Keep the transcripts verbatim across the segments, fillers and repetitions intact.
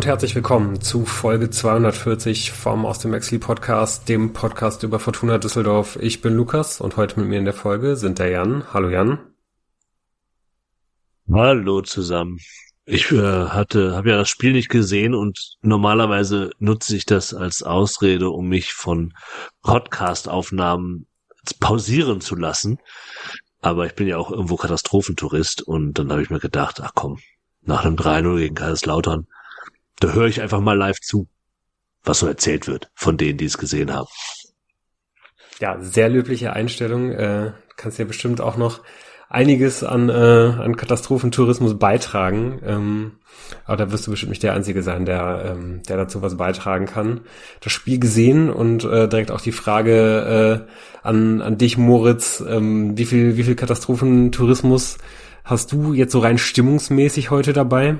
und herzlich willkommen zu Folge zweihundertvierzig vom Aus dem Exil Podcast, dem Podcast über Fortuna Düsseldorf. Ich bin Lukas und heute mit mir in der Folge sind der Jan. Hallo Jan. Hallo zusammen. Ich äh, hatte, habe ja das Spiel nicht gesehen und normalerweise nutze ich das als Ausrede, um mich von Podcast-Aufnahmen pausieren zu lassen. Aber ich bin ja auch irgendwo Katastrophentourist und dann habe ich mir gedacht, ach komm, nach einem drei null gegen Kaiserslautern, da höre ich einfach mal live zu, was so erzählt wird von denen, die es gesehen haben. Ja, sehr löbliche Einstellung. Äh, kannst ja bestimmt auch noch einiges an, äh, an Katastrophentourismus beitragen. Ähm, aber da wirst du bestimmt nicht der Einzige sein, der, ähm, der dazu was beitragen kann. Das Spiel gesehen und äh, direkt auch die Frage äh, an, an dich, Moritz. Ähm, wie viel, wie viel Katastrophentourismus hast du jetzt so rein stimmungsmäßig heute dabei?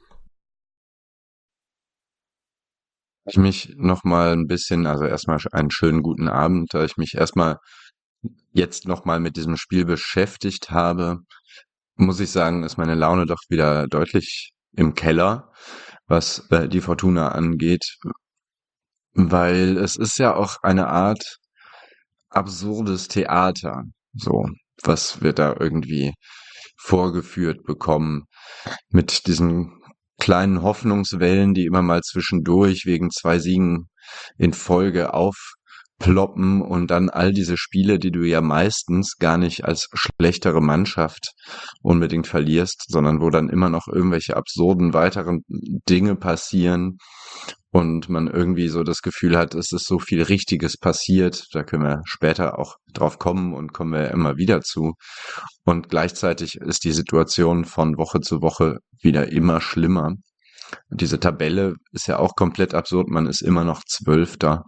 Ich mich noch mal ein bisschen, also erstmal einen schönen guten Abend, da ich mich erstmal jetzt noch mal mit diesem Spiel beschäftigt habe, muss ich sagen, ist meine Laune doch wieder deutlich im Keller, was äh, die Fortuna angeht, weil es ist ja auch eine Art absurdes Theater, so, was wir da irgendwie vorgeführt bekommen mit diesen kleinen Hoffnungswellen, die immer mal zwischendurch wegen zwei Siegen in Folge aufploppen und dann all diese Spiele, die du ja meistens gar nicht als schlechtere Mannschaft unbedingt verlierst, sondern wo dann immer noch irgendwelche absurden weiteren Dinge passieren und man irgendwie so das Gefühl hat, es ist so viel Richtiges passiert. Da können wir später auch drauf kommen und kommen wir immer wieder zu. Und gleichzeitig ist die Situation von Woche zu Woche wieder immer schlimmer. Diese Tabelle ist ja auch komplett absurd. Man ist immer noch Zwölfter.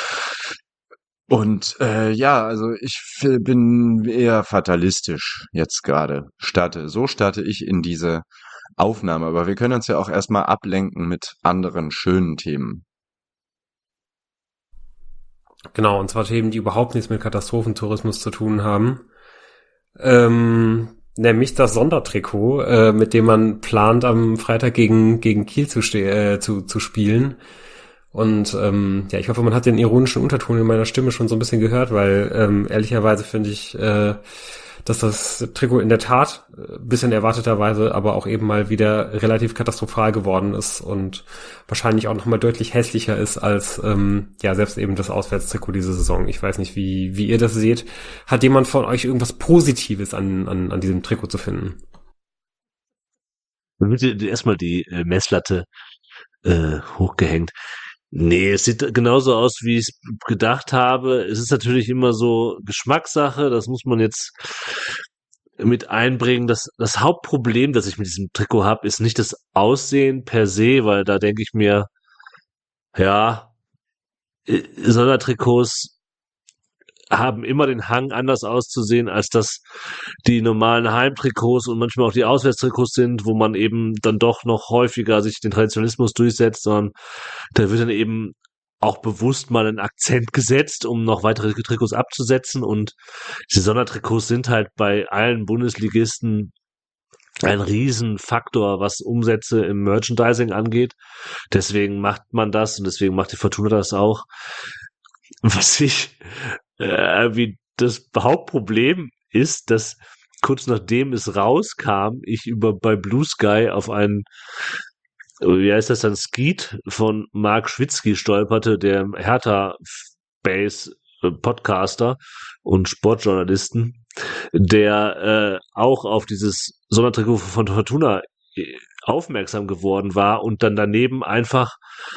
Und äh, ja, also ich f- bin eher fatalistisch jetzt gerade. Starte, so starte ich in diese Aufnahme. Aber wir können uns ja auch erstmal ablenken mit anderen schönen Themen. Genau, und zwar Themen, die überhaupt nichts mit Katastrophentourismus zu tun haben. Ähm, nämlich das Sondertrikot, äh, mit dem man plant, am Freitag gegen, gegen Kiel zu, ste äh, zu, zu spielen. Und ähm, ja, ich hoffe, man hat den ironischen Unterton in meiner Stimme schon so ein bisschen gehört, weil ähm, ehrlicherweise finde ich, äh, dass das Trikot in der Tat äh, bisschen erwarteterweise, aber auch eben mal wieder relativ katastrophal geworden ist und wahrscheinlich auch nochmal deutlich hässlicher ist als ähm, ja selbst eben das Auswärtstrikot diese Saison. Ich weiß nicht, wie wie ihr das seht. Hat jemand von euch irgendwas Positives an an, an diesem Trikot zu finden? Dann wird dir erstmal die äh, Messlatte äh, hochgehängt. Nee, es sieht genauso aus, wie ich es gedacht habe. Es ist natürlich immer so Geschmackssache, das muss man jetzt mit einbringen. Das, das Hauptproblem, das ich mit diesem Trikot habe, ist nicht das Aussehen per se, weil da denke ich mir, ja, äh, Sondertrikots haben immer den Hang, anders auszusehen, als das die normalen Heimtrikots und manchmal auch die Auswärtstrikots sind, wo man eben dann doch noch häufiger sich den Traditionalismus durchsetzt, sondern da wird dann eben auch bewusst mal ein Akzent gesetzt, um noch weitere Trikots abzusetzen. Und diese Sondertrikots sind halt bei allen Bundesligisten ein Riesenfaktor, was Umsätze im Merchandising angeht. Deswegen macht man das und deswegen macht die Fortuna das auch. Was ich, äh, wie das Hauptproblem ist, dass kurz nachdem es rauskam, ich über bei Blue Sky auf einen, wie heißt das dann, Skeet von Mark Schwitzky stolperte, der Hertha-Base Podcaster und Sportjournalisten, der äh, auch auf dieses Sondertrikot von Fortuna äh, aufmerksam geworden war und dann daneben einfach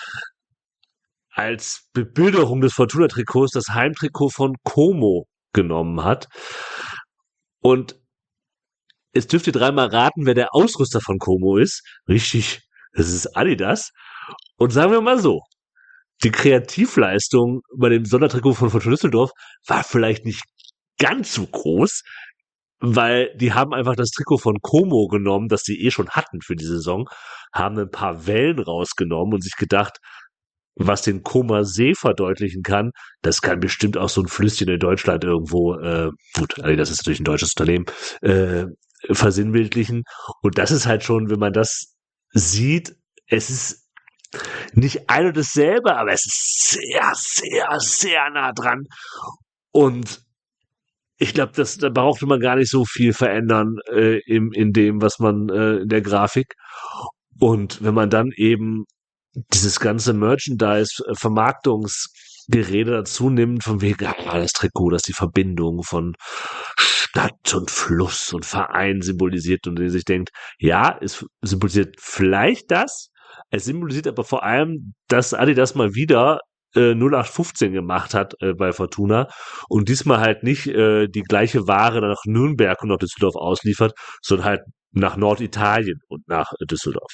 als Bebilderung des Fortuna-Trikots das Heimtrikot von Como genommen hat. Und jetzt dürft ihr dreimal raten, wer der Ausrüster von Como ist. Richtig, das ist Adidas. Und sagen wir mal so, die Kreativleistung bei dem Sondertrikot von Fortuna Düsseldorf war vielleicht nicht ganz so groß, weil die haben einfach das Trikot von Como genommen, das sie eh schon hatten für die Saison, haben ein paar Wellen rausgenommen und sich gedacht, was den Comer See verdeutlichen kann, das kann bestimmt auch so ein Flüsschen in Deutschland irgendwo, äh, gut, also das ist natürlich ein deutsches Unternehmen, äh, versinnbildlichen. Und das ist halt schon, wenn man das sieht, es ist nicht ein und dasselbe, aber es ist sehr, sehr, sehr nah dran. Und ich glaube, das, da brauchte man gar nicht so viel verändern äh, im, in dem, was man äh, in der Grafik. Und wenn man dann eben dieses ganze Merchandise-Vermarktungsgerede dazu nimmt, von wegen, ja, das Trikot, das die Verbindung von Stadt und Fluss und Verein symbolisiert und die sich denkt, ja, es symbolisiert vielleicht das, es symbolisiert aber vor allem, dass Adidas mal wieder äh, null acht fünfzehn gemacht hat äh, bei Fortuna und diesmal halt nicht äh, die gleiche Ware nach Nürnberg und nach Düsseldorf ausliefert, sondern halt nach Norditalien und nach äh, Düsseldorf.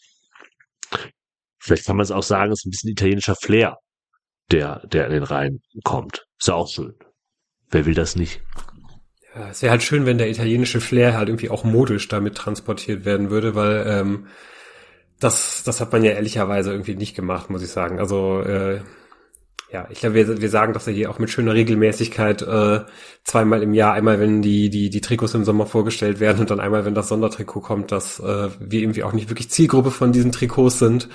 Vielleicht kann man es auch sagen, es ist ein bisschen italienischer Flair, der, der in den Rhein kommt. Ist ja auch schön. Wer will das nicht? Ja, es wäre halt schön, wenn der italienische Flair halt irgendwie auch modisch damit transportiert werden würde, weil ähm, das, das hat man ja ehrlicherweise irgendwie nicht gemacht, muss ich sagen. Also äh, ja, ich glaube, wir, wir sagen das ja hier auch mit schöner Regelmäßigkeit äh, zweimal im Jahr, einmal wenn die die die Trikots im Sommer vorgestellt werden und dann einmal, wenn das Sondertrikot kommt, dass äh, wir irgendwie auch nicht wirklich Zielgruppe von diesen Trikots sind.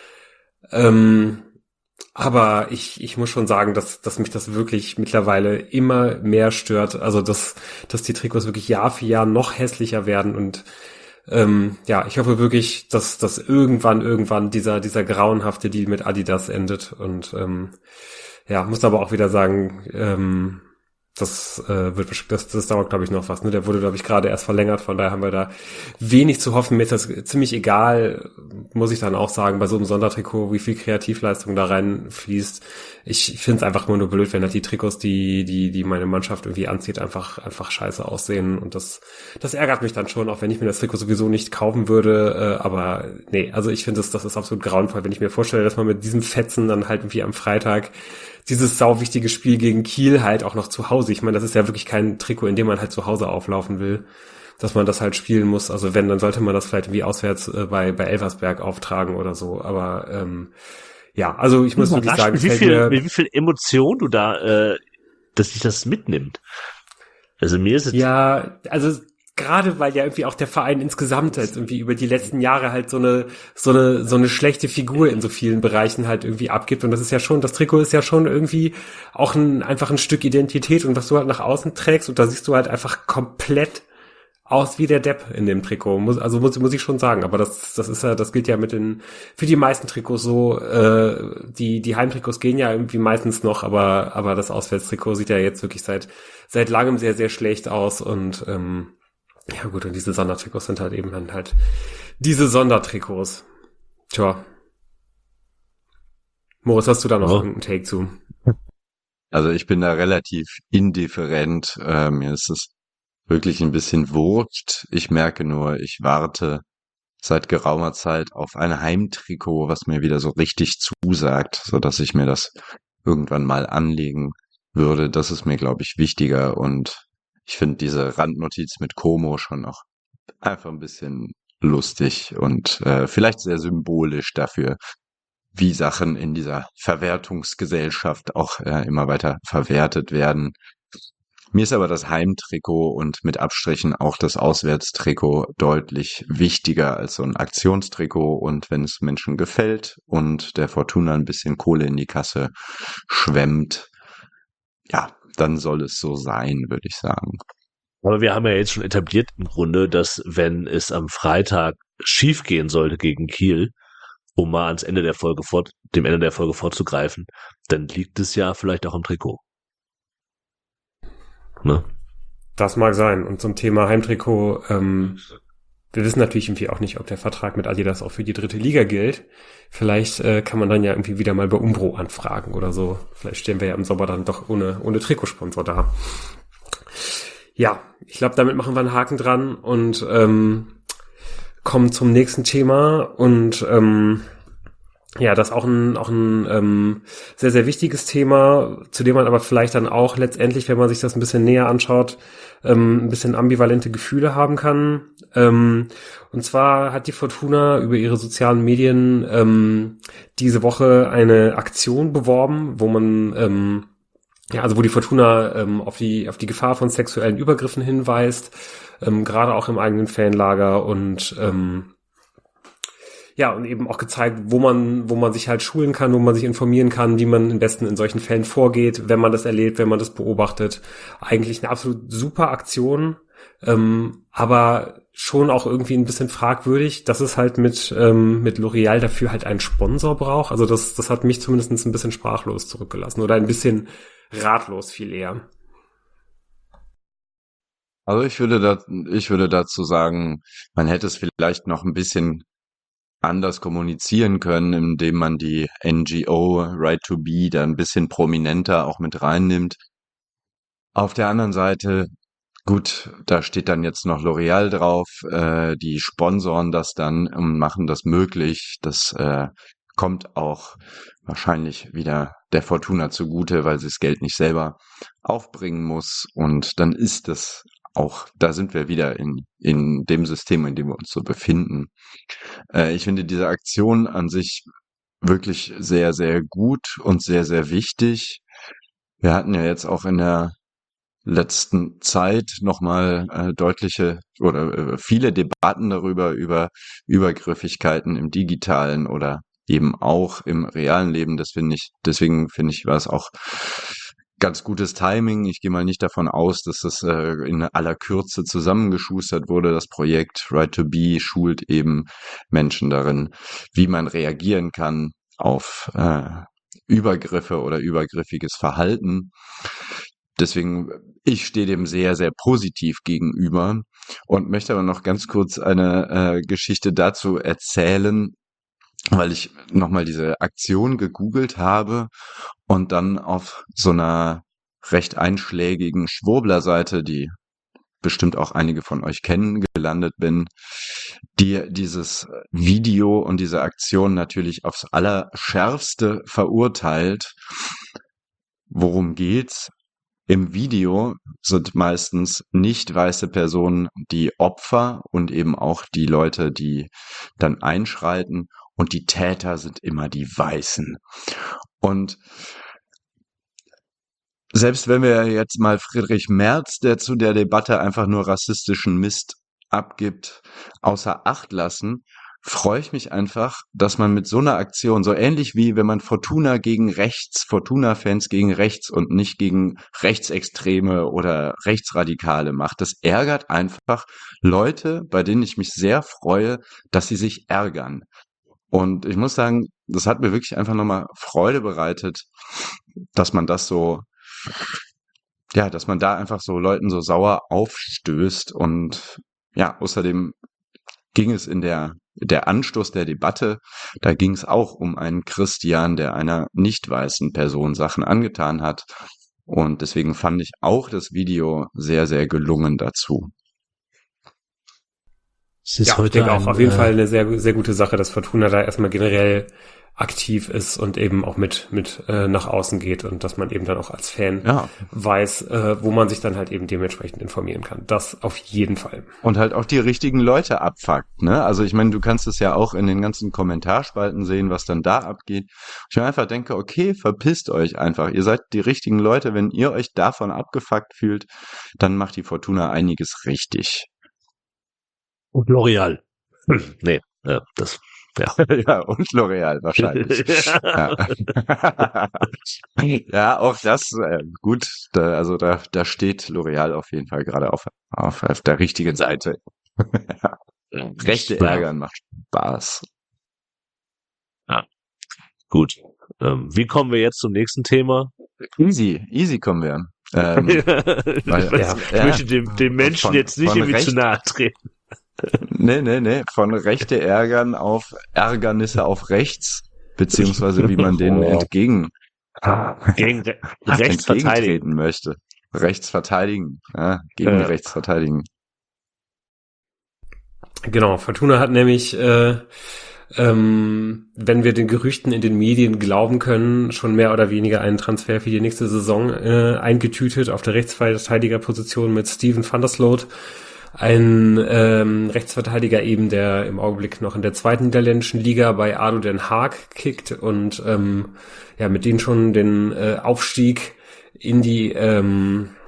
Ähm, aber ich ich muss schon sagen, dass dass mich das wirklich mittlerweile immer mehr stört. Also dass dass die Trikots wirklich Jahr für Jahr noch hässlicher werden und ähm, ja, ich hoffe wirklich, dass dass irgendwann irgendwann dieser dieser grauenhafte Deal mit Adidas endet und ähm, ja, muss aber auch wieder sagen, ähm, das äh, wird das, das dauert, glaube ich, noch was. Ne? Der wurde, glaube ich, gerade erst verlängert, von daher haben wir da wenig zu hoffen. Mir ist das ziemlich egal, muss ich dann auch sagen, bei so einem Sondertrikot, wie viel Kreativleistung da reinfließt. Ich finde es einfach immer nur blöd, wenn halt die Trikots, die die die meine Mannschaft irgendwie anzieht, einfach einfach scheiße aussehen. Und das das ärgert mich dann schon, auch wenn ich mir das Trikot sowieso nicht kaufen würde. Äh, aber nee, also ich finde, das, das ist absolut grauenvoll, wenn ich mir vorstelle, dass man mit diesem Fetzen dann halt irgendwie am Freitag dieses sauwichtige Spiel gegen Kiel halt auch noch zu Hause. Ich meine, das ist ja wirklich kein Trikot, in dem man halt zu Hause auflaufen will, dass man das halt spielen muss. Also wenn, dann sollte man das vielleicht irgendwie auswärts äh, bei bei Elversberg auftragen oder so. Aber ähm, ja, also ich muss wirklich sagen, wie fällt viel, mir, wie viel Emotion du da, äh, dass sich das mitnimmt. Also mir ist es ja, also gerade weil ja irgendwie auch der Verein insgesamt halt irgendwie über die letzten Jahre halt so eine so eine so eine schlechte Figur in so vielen Bereichen halt irgendwie abgibt und das ist ja schon, das Trikot ist ja schon irgendwie auch ein einfach ein Stück Identität und was du halt nach außen trägst und da siehst du halt einfach komplett aus wie der Depp in dem Trikot, muss, also muss, muss ich schon sagen, aber das das ist ja, das gilt ja mit den, für die meisten Trikots so, äh, die die Heimtrikots gehen ja irgendwie meistens noch, aber aber das Auswärtstrikot sieht ja jetzt wirklich seit seit langem sehr sehr schlecht aus und ähm, ja gut, und diese Sondertrikots sind halt eben dann halt diese Sondertrikots. Tja. Moritz, hast du da noch Ja. einen Take zu? Also ich bin da relativ indifferent. Äh, mir ist es wirklich ein bisschen wurscht. Ich merke nur, ich warte seit geraumer Zeit auf ein Heimtrikot, was mir wieder so richtig zusagt, so dass ich mir das irgendwann mal anlegen würde. Das ist mir, glaube ich, wichtiger und ich finde diese Randnotiz mit Como schon noch einfach ein bisschen lustig und äh, vielleicht sehr symbolisch dafür, wie Sachen in dieser Verwertungsgesellschaft auch äh, immer weiter verwertet werden. Mir ist aber das Heimtrikot und mit Abstrichen auch das Auswärtstrikot deutlich wichtiger als so ein Aktionstrikot. Und wenn es Menschen gefällt und der Fortuna ein bisschen Kohle in die Kasse schwemmt, ja, dann soll es so sein, würde ich sagen. Aber wir haben ja jetzt schon etabliert im Grunde, dass wenn es am Freitag schief gehen sollte gegen Kiel, um mal ans Ende der Folge fort, dem Ende der Folge vorzugreifen, dann liegt es ja vielleicht auch am Trikot. Ne? Das mag sein. Und zum Thema Heimtrikot, ähm, wir wissen natürlich irgendwie auch nicht, ob der Vertrag mit Adidas auch für die dritte Liga gilt. Vielleicht äh, kann man dann ja irgendwie wieder mal bei Umbro anfragen oder so. Vielleicht stehen wir ja im Sommer dann doch ohne, ohne Trikotsponsor da. Ja, ich glaube, damit machen wir einen Haken dran und ähm, kommen zum nächsten Thema. Und ähm, ja, das ist auch ein, auch ein ähm, sehr, sehr wichtiges Thema, zu dem man aber vielleicht dann auch letztendlich, wenn man sich das ein bisschen näher anschaut, ähm, ein bisschen ambivalente Gefühle haben kann. Ähm, und zwar hat die Fortuna über ihre sozialen Medien ähm, diese Woche eine Aktion beworben, wo man ähm, ja, also wo die Fortuna ähm, auf die auf die Gefahr von sexuellen Übergriffen hinweist, ähm, gerade auch im eigenen Fanlager und ähm, ja, und eben auch gezeigt, wo man, wo man sich halt schulen kann, wo man sich informieren kann, wie man am besten in solchen Fällen vorgeht, wenn man das erlebt, wenn man das beobachtet. Eigentlich eine absolut super Aktion, ähm, aber schon auch irgendwie ein bisschen fragwürdig, dass es halt mit, ähm, mit L'Oreal dafür halt einen Sponsor braucht. Also das, das hat mich zumindest ein bisschen sprachlos zurückgelassen oder ein bisschen ratlos viel eher. Also ich würde da, ich würde dazu sagen, man hätte es vielleicht noch ein bisschen anders kommunizieren können, indem man die N G O Right to Be da ein bisschen prominenter auch mit reinnimmt. Auf der anderen Seite, gut, da steht dann jetzt noch L'Oreal drauf, äh, die sponsoren das dann und machen das möglich. Das äh, kommt auch wahrscheinlich wieder der Fortuna zugute, weil sie das Geld nicht selber aufbringen muss. Und dann ist das auch, da sind wir wieder in, in dem System, in dem wir uns so befinden. Äh, ich finde diese Aktion an sich wirklich sehr, sehr gut und sehr, sehr wichtig. Wir hatten ja jetzt auch in der letzten Zeit nochmal äh, deutliche oder äh, viele Debatten darüber, über Übergriffigkeiten im Digitalen oder eben auch im realen Leben. Das finde ich, deswegen finde ich, war es auch ganz gutes Timing. Ich gehe mal nicht davon aus, dass das äh, in aller Kürze zusammengeschustert wurde. Das Projekt Right to Be schult eben Menschen darin, wie man reagieren kann auf äh, Übergriffe oder übergriffiges Verhalten. Deswegen, ich stehe dem sehr, sehr positiv gegenüber und möchte aber noch ganz kurz eine äh, Geschichte dazu erzählen, weil ich nochmal diese Aktion gegoogelt habe und dann auf so einer recht einschlägigen Schwurbler-Seite, die bestimmt auch einige von euch kennen, gelandet bin, die dieses Video und diese Aktion natürlich aufs Allerschärfste verurteilt. Worum geht's? Im Video sind meistens nicht weiße Personen die Opfer und eben auch die Leute, die dann einschreiten, und die Täter sind immer die Weißen. Und selbst wenn wir jetzt mal Friedrich Merz, der zu der Debatte einfach nur rassistischen Mist abgibt, außer Acht lassen, freue ich mich einfach, dass man mit so einer Aktion, so ähnlich wie wenn man Fortuna gegen rechts, Fortuna-Fans gegen rechts und nicht gegen Rechtsextreme oder Rechtsradikale macht, das ärgert einfach Leute, bei denen ich mich sehr freue, dass sie sich ärgern. Und ich muss sagen, das hat mir wirklich einfach nochmal Freude bereitet, dass man das so, ja, dass man da einfach so Leuten so sauer aufstößt. Und ja, außerdem ging es in der der Anstoß der Debatte, da ging es auch um einen Christian, der einer nicht weißen Person Sachen angetan hat. Und deswegen fand ich auch das Video sehr, sehr gelungen dazu. Es ist ja, ich denke auch auf jeden äh, Fall eine sehr, sehr gute Sache, dass Fortuna da erstmal generell aktiv ist und eben auch mit mit äh, nach außen geht und dass man eben dann auch als Fan ja. weiß, äh, wo man sich dann halt eben dementsprechend informieren kann. Das auf jeden Fall. Und halt auch die richtigen Leute abfuckt, ne? Also ich meine, du kannst es ja auch in den ganzen Kommentarspalten sehen, was dann da abgeht. Ich mir einfach denke, okay, verpisst euch einfach. Ihr seid die richtigen Leute. Wenn ihr euch davon abgefuckt fühlt, dann macht die Fortuna einiges richtig. Und L'Oreal. Hm, nee, ja, das Ja. ja, und L'Oreal wahrscheinlich. ja. ja, auch das, äh, gut, da, also da, da steht L'Oreal auf jeden Fall gerade auf, auf, auf der richtigen Seite. Rechte ärgern macht Spaß. Ja, gut. Ähm, wie kommen wir jetzt zum nächsten Thema? Easy, easy kommen wir. Ähm, weil, ja, ich ja, möchte dem, dem Menschen von, jetzt nicht irgendwie Recht, zu nahe treten. Nee, nee, nee, von Rechte ärgern auf Ärgernisse auf rechts, beziehungsweise wie man denen entgegen, gegen Re rechts entgegentreten möchte. Rechts verteidigen, ja, gegen äh. rechts verteidigen. Genau, Fortuna hat nämlich, äh, ähm, wenn wir den Gerüchten in den Medien glauben können, schon mehr oder weniger einen Transfer für die nächste Saison äh, eingetütet auf der Rechtsverteidigerposition mit Steven van der Sloot. Ein ähm, Rechtsverteidiger eben, der im Augenblick noch in der zweiten niederländischen Liga bei A D O Den Haag kickt und ähm, ja mit denen schon den äh, Aufstieg in die ähm,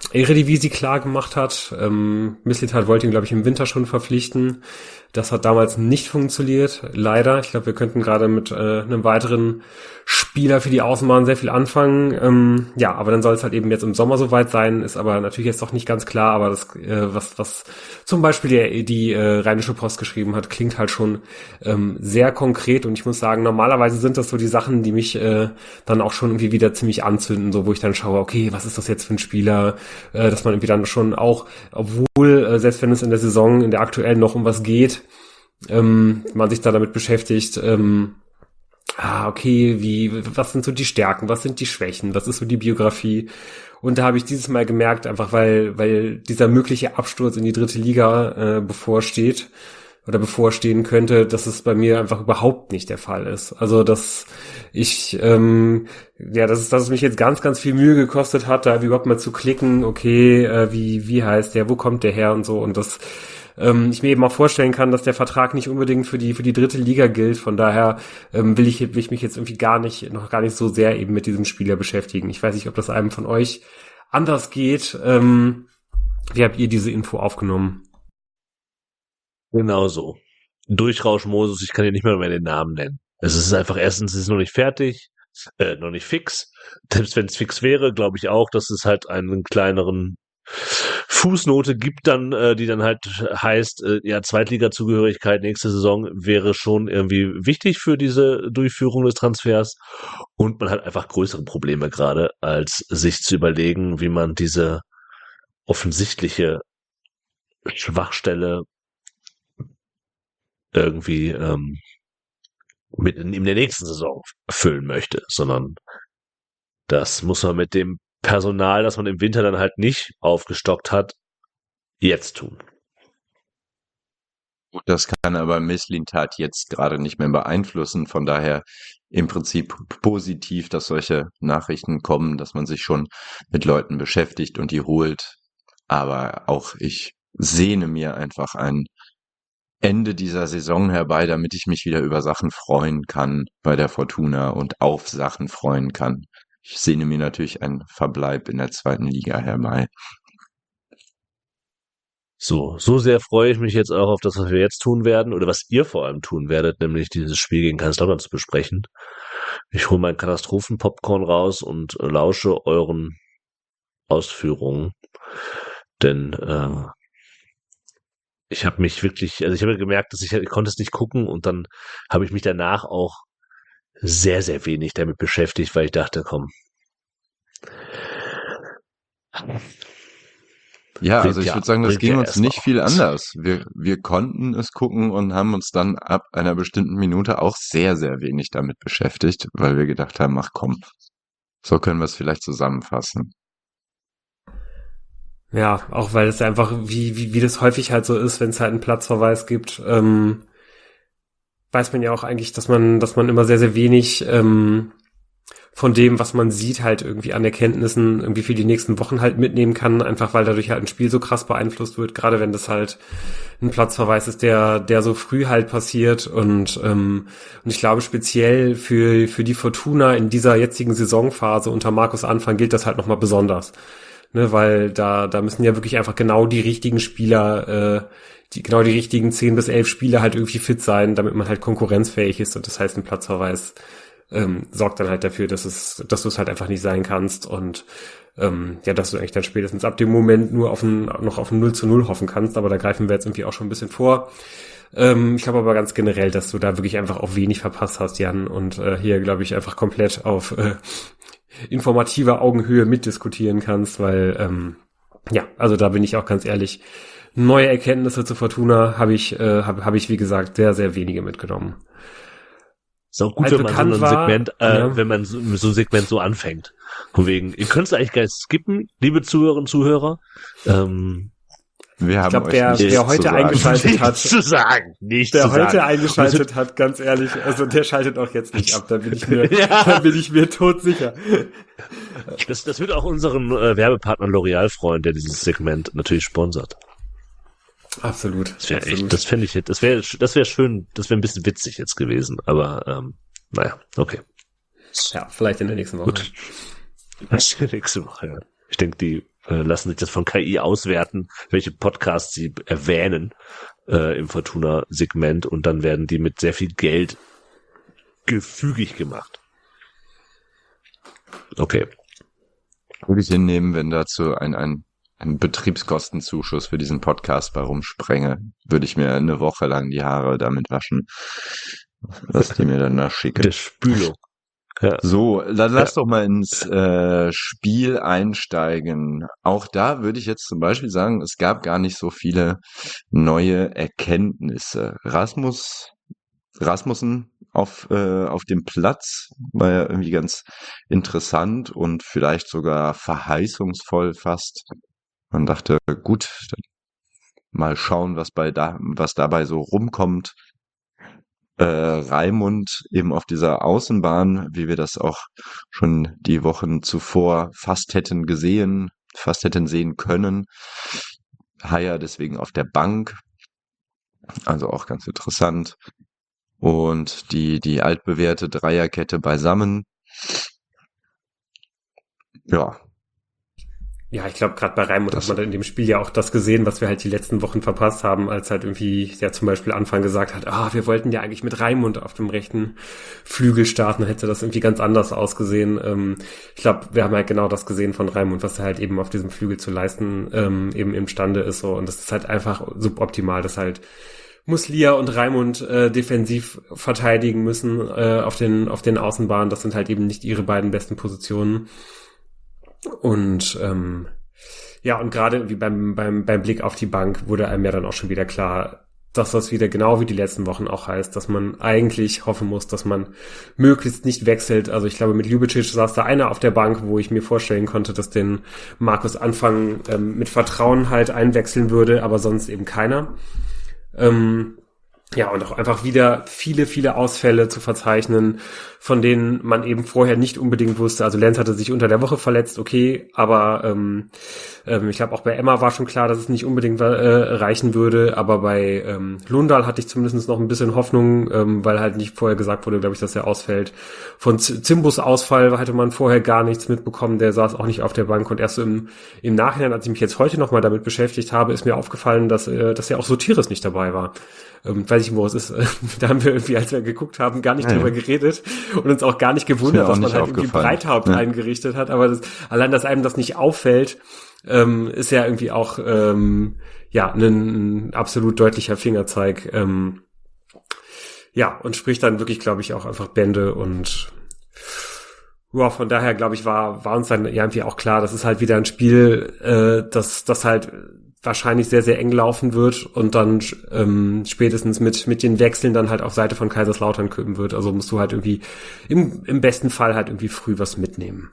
Eredivisie klar gemacht hat. Ähm, Mislintat wollte ihn, glaube ich, im Winter schon verpflichten. Das hat damals nicht funktioniert, leider. Ich glaube, wir könnten gerade mit äh, einem weiteren Spieler für die Außenbahn sehr viel anfangen. Ähm, ja, aber dann soll es halt eben jetzt im Sommer soweit sein, ist aber natürlich jetzt doch nicht ganz klar, aber das, äh, was was zum Beispiel die, die äh, Rheinische Post geschrieben hat, klingt halt schon ähm, sehr konkret, und ich muss sagen, normalerweise sind das so die Sachen, die mich äh, dann auch schon irgendwie wieder ziemlich anzünden, so wo ich dann schaue, okay, was ist das jetzt für ein Spieler, äh, dass man irgendwie dann schon auch, obwohl, äh, selbst wenn es in der Saison, in der aktuellen noch um was geht, ähm, man sich da damit beschäftigt, ähm, ah, okay, wie, was sind so die Stärken, was sind die Schwächen, was ist so die Biografie? Und da habe ich dieses Mal gemerkt, einfach weil, weil dieser mögliche Absturz in die dritte Liga äh, bevorsteht oder bevorstehen könnte, dass es bei mir einfach überhaupt nicht der Fall ist. Also, dass ich, ähm, ja, dass es, dass es mich jetzt ganz, ganz viel Mühe gekostet hat, da überhaupt mal zu klicken, okay, äh, wie, wie heißt der, wo kommt der her und so, und das, ähm, ich mir eben auch vorstellen kann, dass der Vertrag nicht unbedingt für die für die dritte Liga gilt. Von daher ähm, will ich will ich mich jetzt irgendwie gar nicht noch gar nicht so sehr eben mit diesem Spieler beschäftigen. Ich weiß nicht, ob das einem von euch anders geht. Ähm, wie habt ihr diese Info aufgenommen? Genau so. Durchrausch Moses, ich kann dir nicht mehr mehr den Namen nennen. Es ist einfach, erstens, es ist noch nicht fertig, äh, noch nicht fix. Selbst wenn es fix wäre, glaube ich auch, dass es halt einen kleineren Fußnote gibt dann, äh, die dann halt heißt, äh, ja, Zweitliga-Zugehörigkeit nächste Saison wäre schon irgendwie wichtig für diese Durchführung des Transfers, und man hat einfach größere Probleme gerade, als sich zu überlegen, wie man diese offensichtliche Schwachstelle irgendwie ähm, mit in, in der nächsten Saison füllen möchte, sondern das muss man mit dem Personal, das man im Winter dann halt nicht aufgestockt hat, jetzt tun. Gut, das kann aber Mislintat jetzt gerade nicht mehr beeinflussen. Von daher im Prinzip positiv, dass solche Nachrichten kommen, dass man sich schon mit Leuten beschäftigt und die holt. Aber auch ich sehne mir einfach ein Ende dieser Saison herbei, damit ich mich wieder über Sachen freuen kann bei der Fortuna und auf Sachen freuen kann. Ich sehne mir natürlich einen Verbleib in der zweiten Liga herbei. So, so sehr freue ich mich jetzt auch auf das, was wir jetzt tun werden, oder was ihr vor allem tun werdet, nämlich dieses Spiel gegen Kaiserslautern zu besprechen. Ich hole meinen Katastrophen-Popcorn raus und äh, lausche euren Ausführungen, denn äh, ich habe mich wirklich, also ich habe gemerkt, dass ich, ich konnte es nicht gucken, und dann habe ich mich danach auch sehr, sehr wenig damit beschäftigt, weil ich dachte, komm. Ja, also ich ja, würde sagen, das ging ja uns nicht viel anders. Wir, wir konnten es gucken und haben uns dann ab einer bestimmten Minute auch sehr, sehr wenig damit beschäftigt, weil wir gedacht haben, ach komm, so können wir es vielleicht zusammenfassen. Ja, auch weil es einfach, wie, wie, wie das häufig halt so ist, wenn es halt einen Platzverweis gibt, ähm, weiß man ja auch eigentlich, dass man, dass man immer sehr, sehr wenig ähm, von dem, was man sieht, halt irgendwie an Erkenntnissen irgendwie für die nächsten Wochen halt mitnehmen kann, einfach weil dadurch halt ein Spiel so krass beeinflusst wird, gerade wenn das halt ein Platzverweis ist, der der so früh halt passiert, und ähm, und ich glaube speziell für für die Fortuna in dieser jetzigen Saisonphase unter Markus Anfang gilt das halt nochmal besonders, ne, weil da da müssen ja wirklich einfach genau die richtigen Spieler, äh, die genau die richtigen zehn bis elf Spieler halt irgendwie fit sein, damit man halt konkurrenzfähig ist, und das heißt, ein Platzverweis ähm, sorgt dann halt dafür, dass es, dass du es halt einfach nicht sein kannst, und ähm, ja, dass du eigentlich dann spätestens ab dem Moment nur auf ein, noch auf ein null zu null hoffen kannst, aber da greifen wir jetzt irgendwie auch schon ein bisschen vor. Ähm, ich glaube aber ganz generell, dass du da wirklich einfach auch wenig verpasst hast, Jan, und äh, hier, glaube ich, einfach komplett auf äh, informativer Augenhöhe mitdiskutieren kannst, weil ähm, ja, also da bin ich auch ganz ehrlich, neue Erkenntnisse zu Fortuna habe ich, äh, habe hab ich, wie gesagt, sehr, sehr wenige mitgenommen. Ist auch gut, Als wenn man so ein bekannt Segment, war, äh, ja. wenn man so, so ein Segment so anfängt. Von wegen, ihr könnt es eigentlich gar nicht skippen, liebe Zuhörerinnen und Zuhörer. Ähm, Wir haben Ich glaube, euch wer, nichts wer zu heute sagen. eingeschaltet hat, nichts zu sagen, nichts der zu sagen. heute eingeschaltet hat, ganz ehrlich, also der schaltet auch jetzt nicht ab, da bin ich mir, Ja. da bin ich mir todsicher. Das, das wird auch unseren äh, Werbepartner L'Oreal freuen, der dieses Segment natürlich sponsert. Absolut. Das wäre absolut. echt, das fände ich, das wäre, das wäre schön, das wäre ein bisschen witzig jetzt gewesen, aber ähm, naja, okay. Ja, vielleicht in der nächsten Woche. Gut. Das ist die nächste Woche, ja. Ich denke, die äh, lassen sich das von K I auswerten, welche Podcasts sie erwähnen äh, im Fortuna-Segment und dann werden die mit sehr viel Geld gefügig gemacht. Okay. Würde ich hinnehmen, wenn dazu ein, ein, ein Betriebskostenzuschuss für diesen Podcast bei rumsprenge, würde ich mir eine Woche lang die Haare damit waschen, was die mir dann nachschicken. Der Spülung. Ja. So, dann lass Ja. doch mal ins äh, Spiel einsteigen. Auch da würde ich jetzt zum Beispiel sagen, es gab gar nicht so viele neue Erkenntnisse. Rasmus, Rasmussen auf äh, auf dem Platz war ja irgendwie ganz interessant und vielleicht sogar verheißungsvoll fast. Man dachte, gut, dann mal schauen, was bei da, was dabei so rumkommt. Äh, Raimund eben auf dieser Außenbahn, wie wir das auch schon die Wochen zuvor fast hätten gesehen, fast hätten sehen können. Haier deswegen auf der Bank, also auch ganz interessant. Und die, die altbewährte Dreierkette beisammen. Ja. Ja, ich glaube, gerade bei Raimund hat man dann in dem Spiel ja auch das gesehen, was wir halt die letzten Wochen verpasst haben, als halt irgendwie der zum Beispiel Anfang gesagt hat, ah, wir wollten ja eigentlich mit Raimund auf dem rechten Flügel starten, dann hätte das irgendwie ganz anders ausgesehen. Ähm, ich glaube, wir haben halt genau das gesehen von Raimund, was er halt eben auf diesem Flügel zu leisten ähm, eben imstande ist. So. Und das ist halt einfach suboptimal, dass halt Muslia und Raimund äh, defensiv verteidigen müssen äh, auf den auf den Außenbahnen. Das sind halt eben nicht ihre beiden besten Positionen. Und ähm, ja, und gerade wie beim beim beim Blick auf die Bank wurde einem ja dann auch schon wieder klar, dass das wieder genau wie die letzten Wochen auch heißt, dass man eigentlich hoffen muss, dass man möglichst nicht wechselt. Also ich glaube, mit Ljubicic saß da einer auf der Bank, wo ich mir vorstellen konnte, dass den Markus Anfang ähm, mit Vertrauen halt einwechseln würde, aber sonst eben keiner. Ähm, ja, und auch einfach wieder viele, viele Ausfälle zu verzeichnen, von denen man eben vorher nicht unbedingt wusste. Also Lenz hatte sich unter der Woche verletzt, okay, aber ähm, ähm, ich glaube auch bei Emma war schon klar, dass es nicht unbedingt äh, reichen würde, aber bei ähm, Lundahl hatte ich zumindest noch ein bisschen Hoffnung, ähm, weil halt nicht vorher gesagt wurde, glaube ich, dass er ausfällt. Von Z- Zimbus Ausfall hatte man vorher gar nichts mitbekommen, der saß auch nicht auf der Bank und erst so im, im Nachhinein, als ich mich jetzt heute nochmal damit beschäftigt habe, ist mir aufgefallen, dass, äh, dass ja auch Sotiris nicht dabei war. Ähm, weiß ich, wo es ist. Da haben wir irgendwie, als wir geguckt haben, gar nicht Ja, drüber ja. geredet und uns auch gar nicht gewundert, auch dass man nicht halt irgendwie aufgefallen. Breithaupt Ja. eingerichtet hat. Aber das, allein, dass einem das nicht auffällt, ähm, ist ja irgendwie auch ähm, ja ein, ein absolut deutlicher Fingerzeig. Ähm, ja, und spricht dann wirklich, glaube ich, auch einfach Bände und ja, von daher, glaube ich, war war uns dann ja irgendwie auch klar, das ist halt wieder ein Spiel, äh, das das halt wahrscheinlich sehr, sehr eng laufen wird und dann ähm, spätestens mit mit den Wechseln dann halt auf Seite von Kaiserslautern kippen wird. Also musst du halt irgendwie im, im besten Fall halt irgendwie früh was mitnehmen.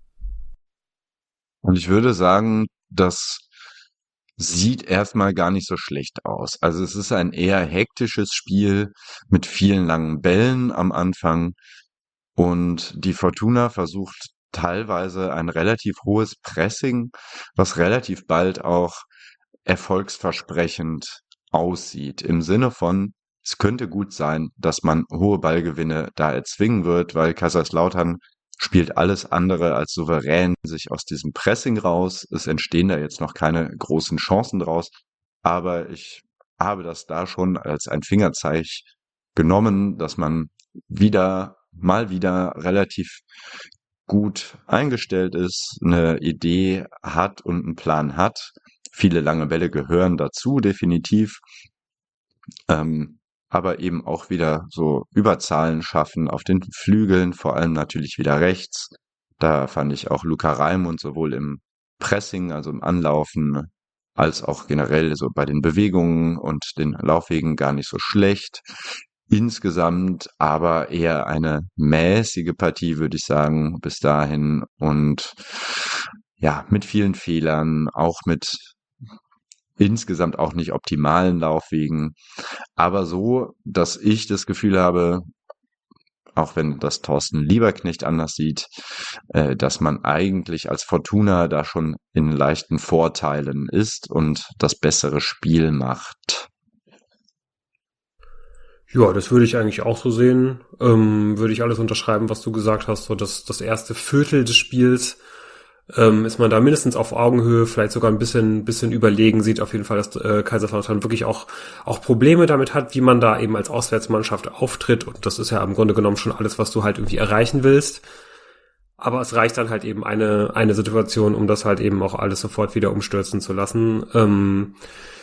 Und ich würde sagen, das sieht erstmal gar nicht so schlecht aus. Also es ist ein eher hektisches Spiel mit vielen langen Bällen am Anfang und die Fortuna versucht teilweise ein relativ hohes Pressing, was relativ bald auch erfolgsversprechend aussieht. Im Sinne von, es könnte gut sein, dass man hohe Ballgewinne da erzwingen wird, weil Kaiserslautern spielt alles andere als souverän sich aus diesem Pressing raus. Es entstehen da jetzt noch keine großen Chancen draus, aber ich habe das da schon als ein Fingerzeig genommen, dass man wieder, mal wieder relativ gut eingestellt ist, eine Idee hat und einen Plan hat. Viele lange Bälle gehören dazu, definitiv. Ähm, aber eben auch wieder so Überzahlen schaffen auf den Flügeln, vor allem natürlich wieder rechts. Da fand ich auch Luca Raimund sowohl im Pressing, also im Anlaufen, als auch generell so bei den Bewegungen und den Laufwegen gar nicht so schlecht. Insgesamt aber eher eine mäßige Partie, würde ich sagen, bis dahin. Und ja, mit vielen Fehlern, auch mit insgesamt auch nicht optimalen Laufwegen. Aber so, dass ich das Gefühl habe, auch wenn das Thorsten Lieberknecht anders sieht, äh, dass man eigentlich als Fortuna da schon in leichten Vorteilen ist und das bessere Spiel macht. Ja, das würde ich eigentlich auch so sehen. Ähm, würde ich alles unterschreiben, was du gesagt hast. So das, das erste Viertel des Spiels ähm, ist man da mindestens auf Augenhöhe, vielleicht sogar ein bisschen, bisschen überlegen, sieht auf jeden Fall, dass äh, Kaiserslautern wirklich auch, auch Probleme damit hat, wie man da eben als Auswärtsmannschaft auftritt. Und das ist ja im Grunde genommen schon alles, was du halt irgendwie erreichen willst. Aber es reicht dann halt eben eine, eine Situation, um das halt eben auch alles sofort wieder umstürzen zu lassen. Ähm,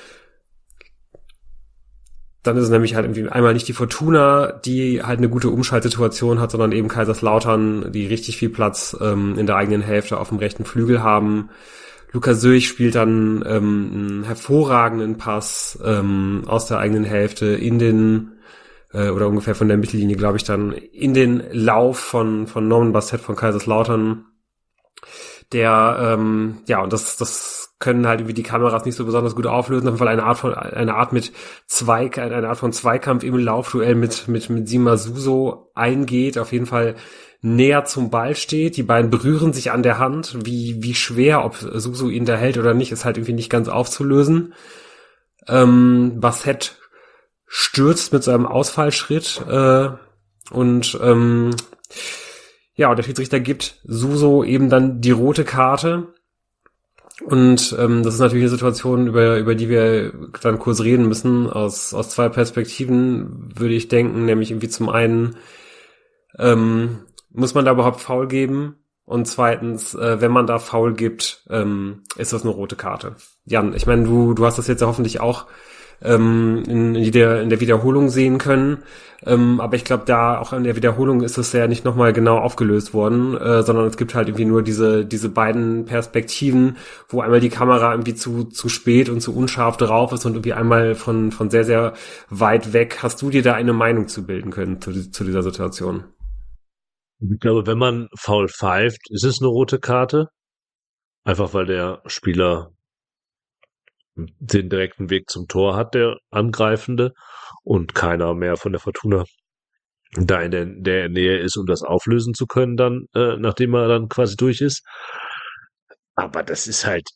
Dann ist es nämlich halt irgendwie einmal nicht die Fortuna, die halt eine gute Umschaltsituation hat, sondern eben Kaiserslautern, die richtig viel Platz ähm, in der eigenen Hälfte auf dem rechten Flügel haben. Lukas Söch spielt dann ähm, einen hervorragenden Pass ähm, aus der eigenen Hälfte in den, äh, oder ungefähr von der Mittellinie, glaube ich, dann in den Lauf von von Norman Basset von Kaiserslautern. Der, ähm, ja, und das, das können halt irgendwie die Kameras nicht so besonders gut auflösen. Auf jeden Fall eine Art von, eine Art mit zwei, eine Art von Zweikampf im Laufduell mit, mit, mit Sima Suso eingeht. Auf jeden Fall näher zum Ball steht. Die beiden berühren sich an der Hand. Wie, wie schwer, ob Suso ihn da hält oder nicht, ist halt irgendwie nicht ganz aufzulösen. Ähm, Basset stürzt mit seinem Ausfallschritt, äh, und, ähm, ja, und der Schiedsrichter gibt Suso eben dann die rote Karte. Und ähm, das ist natürlich eine Situation, über über die wir dann kurz reden müssen, aus aus zwei Perspektiven, würde ich denken. Nämlich irgendwie zum einen, ähm, muss man da überhaupt Foul geben? Und zweitens, äh, wenn man da Foul gibt, ähm, ist das eine rote Karte. Jan, ich meine, du du hast das jetzt ja hoffentlich auch ähm, in, in, der, in der Wiederholung sehen können. Ähm, aber ich glaube, da auch in der Wiederholung ist es ja nicht nochmal genau aufgelöst worden, äh, sondern es gibt halt irgendwie nur diese diese beiden Perspektiven, wo einmal die Kamera irgendwie zu zu spät und zu unscharf drauf ist und irgendwie einmal von von sehr, sehr weit weg. Hast du dir da eine Meinung zu bilden können zu, zu dieser Situation? Ich glaube, wenn man Foul pfeift, ist es eine rote Karte. Einfach weil der Spieler den direkten Weg zum Tor hat, der Angreifende, und keiner mehr von der Fortuna da in der, der Nähe ist, um das auflösen zu können, dann, äh, nachdem er dann quasi durch ist. Aber das ist halt,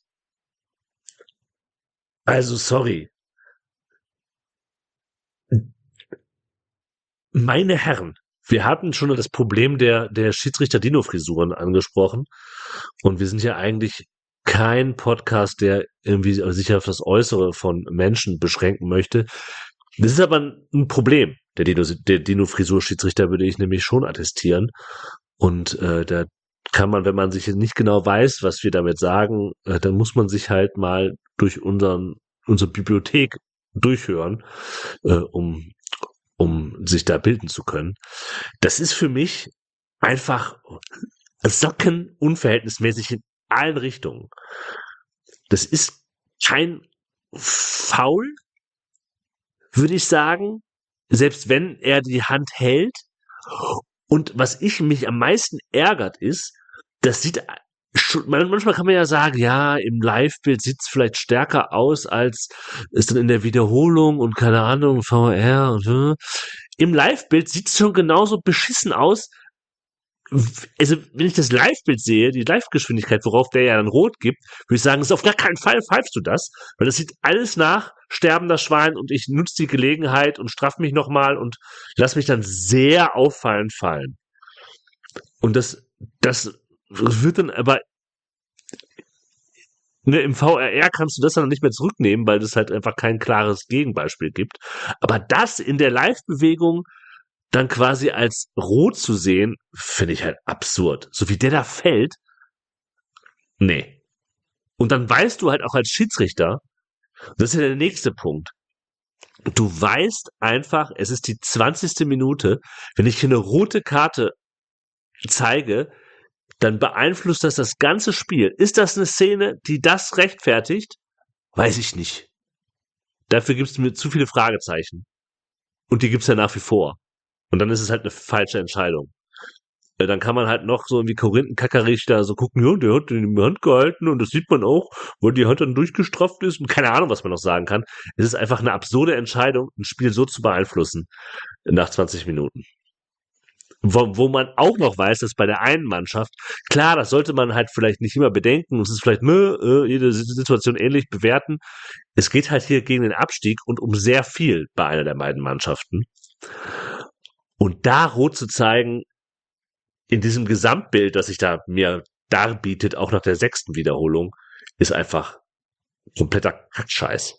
also sorry. Meine Herren, wir hatten schon das Problem der, der Schiedsrichter-Dino-Frisuren angesprochen. Und wir sind ja eigentlich kein Podcast, der irgendwie sich auf das Äußere von Menschen beschränken möchte. Das ist aber ein, ein Problem. Der Dino, der Dino-Frisur-Schiedsrichter würde ich nämlich schon attestieren. Und äh, da kann man, wenn man sich nicht genau weiß, was wir damit sagen, äh, dann muss man sich halt mal durch unseren unsere Bibliothek durchhören, äh, um um sich da bilden zu können. Das ist für mich einfach Socken unverhältnismäßig in allen Richtungen. Das ist kein Foul, würde ich sagen, selbst wenn er die Hand hält. Und was ich mich am meisten ärgert ist, das sieht schon, manchmal kann man ja sagen, ja, im Live-Bild sieht es vielleicht stärker aus, als es dann in der Wiederholung und keine Ahnung, V R und so. Im Live-Bild sieht es schon genauso beschissen aus. Also, wenn ich das Live-Bild sehe, die Live-Geschwindigkeit, worauf der ja dann rot gibt, würde ich sagen, ist auf gar keinen Fall pfeifst du das, weil das sieht alles nach sterbender Schwein und ich nutze die Gelegenheit und straff mich nochmal und lass mich dann sehr auffallend fallen. Und das, das wird dann aber, ne, im V R R kannst du das dann nicht mehr zurücknehmen, weil es halt einfach kein klares Gegenbeispiel gibt. Aber das in der Live-Bewegung dann quasi als rot zu sehen, finde ich halt absurd. So wie der da fällt, nee. Und dann weißt du halt auch als Schiedsrichter, das ist ja der nächste Punkt, du weißt einfach, es ist die zwanzigste Minute, wenn ich hier eine rote Karte zeige, dann beeinflusst das das ganze Spiel. Ist das eine Szene, die das rechtfertigt? Weiß ich nicht. Dafür gibt es mir zu viele Fragezeichen. Und die gibt es ja nach wie vor. Und dann ist es halt eine falsche Entscheidung. Dann kann man halt noch so wie Korinthenkackerich da so gucken, ja, der hat in die Hand gehalten und das sieht man auch, weil die Hand dann durchgestrafft ist und keine Ahnung, was man noch sagen kann. Es ist einfach eine absurde Entscheidung, ein Spiel so zu beeinflussen nach zwanzig Minuten. Wo, wo man auch noch weiß, dass bei der einen Mannschaft, klar, das sollte man halt vielleicht nicht immer bedenken, es ist vielleicht meh, äh, jede Situation ähnlich bewerten. Es geht halt hier gegen den Abstieg und um sehr viel bei einer der beiden Mannschaften. Und da rot zu zeigen, in diesem Gesamtbild, das ich da mir darbietet, auch nach der sechsten Wiederholung, ist einfach kompletter Kackscheiß.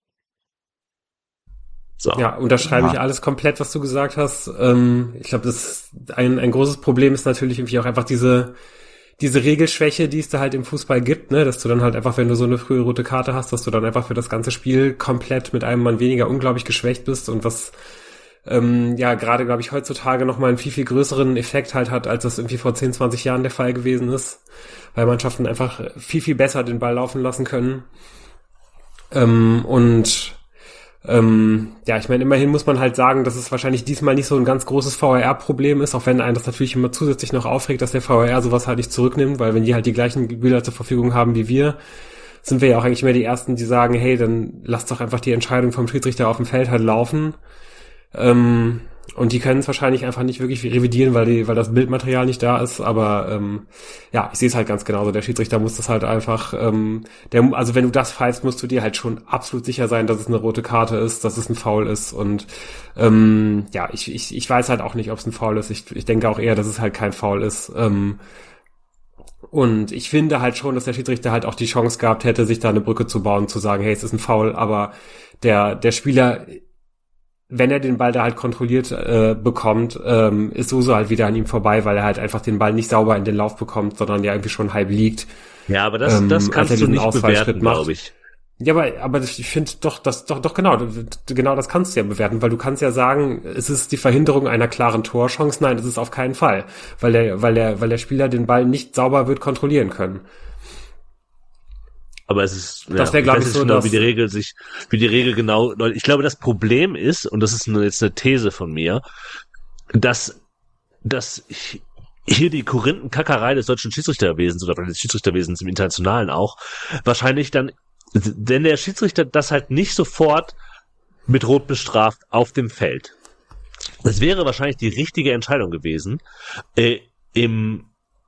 So. Ja, unterschreibe Ja. ich alles komplett, was du gesagt hast. Ähm, ich glaube, das ein ein großes Problem ist natürlich irgendwie auch einfach diese diese Regelschwäche, die es da halt im Fußball gibt, ne, dass du dann halt einfach, wenn du so eine frühe rote Karte hast, dass du dann einfach für das ganze Spiel komplett mit einem Mann weniger unglaublich geschwächt bist und was ähm, ja gerade, glaube ich, heutzutage nochmal einen viel, viel größeren Effekt halt hat, als das irgendwie vor zehn, zwanzig Jahren der Fall gewesen ist, weil Mannschaften einfach viel, viel besser den Ball laufen lassen können. Ähm, und Ähm, ja, ich meine, immerhin muss man halt sagen, dass es wahrscheinlich diesmal nicht so ein ganz großes V A R-Problem ist, auch wenn einen das natürlich immer zusätzlich noch aufregt, dass der V A R sowas halt nicht zurücknimmt, weil wenn die halt die gleichen Bilder zur Verfügung haben wie wir, sind wir ja auch eigentlich mehr die Ersten, die sagen, hey, dann lasst doch einfach die Entscheidung vom Schiedsrichter auf dem Feld halt laufen. Ähm, und die können es wahrscheinlich einfach nicht wirklich revidieren, weil die, weil das Bildmaterial nicht da ist. Aber ähm, ja, ich sehe es halt ganz genauso. Der Schiedsrichter muss das halt einfach, ähm, der, also wenn du das pfeifst, musst du dir halt schon absolut sicher sein, dass es eine rote Karte ist, dass es ein Foul ist. Und ähm, ja, ich, ich, ich weiß halt auch nicht, ob es ein Foul ist. Ich, ich denke auch eher, dass es halt kein Foul ist. Ähm, und ich finde halt schon, dass der Schiedsrichter halt auch die Chance gehabt hätte, sich da eine Brücke zu bauen, zu sagen, hey, es ist ein Foul, aber der, der Spieler, wenn er den Ball da halt kontrolliert äh, bekommt, ähm, ist Uso halt wieder an ihm vorbei, weil er halt einfach den Ball nicht sauber in den Lauf bekommt, sondern ja irgendwie schon halb liegt. Ja, aber das, ähm, das als er kannst du diesen nicht Ausfallschritt bewerten, macht. glaube ich. Ja, aber, aber das, ich finde doch, das, doch, doch genau, genau das kannst du ja bewerten, weil du kannst ja sagen, es ist die Verhinderung einer klaren Torchance. Nein, das ist auf keinen Fall, weil der, weil der, weil der Spieler den Ball nicht sauber wird kontrollieren können. Aber es ist, Das ja, wär, glaub weiß ich, nicht so, genau, dass- wie die Regel sich, wie die Regel genau, ich glaube, das Problem ist, und das ist eine, jetzt eine These von mir, dass, dass ich- hier die Korinthenkackerei des deutschen Schiedsrichterwesens oder des Schiedsrichterwesens im Internationalen auch wahrscheinlich dann, wenn der Schiedsrichter das halt nicht sofort mit Rot bestraft auf dem Feld. Das wäre wahrscheinlich die richtige Entscheidung gewesen. Äh, im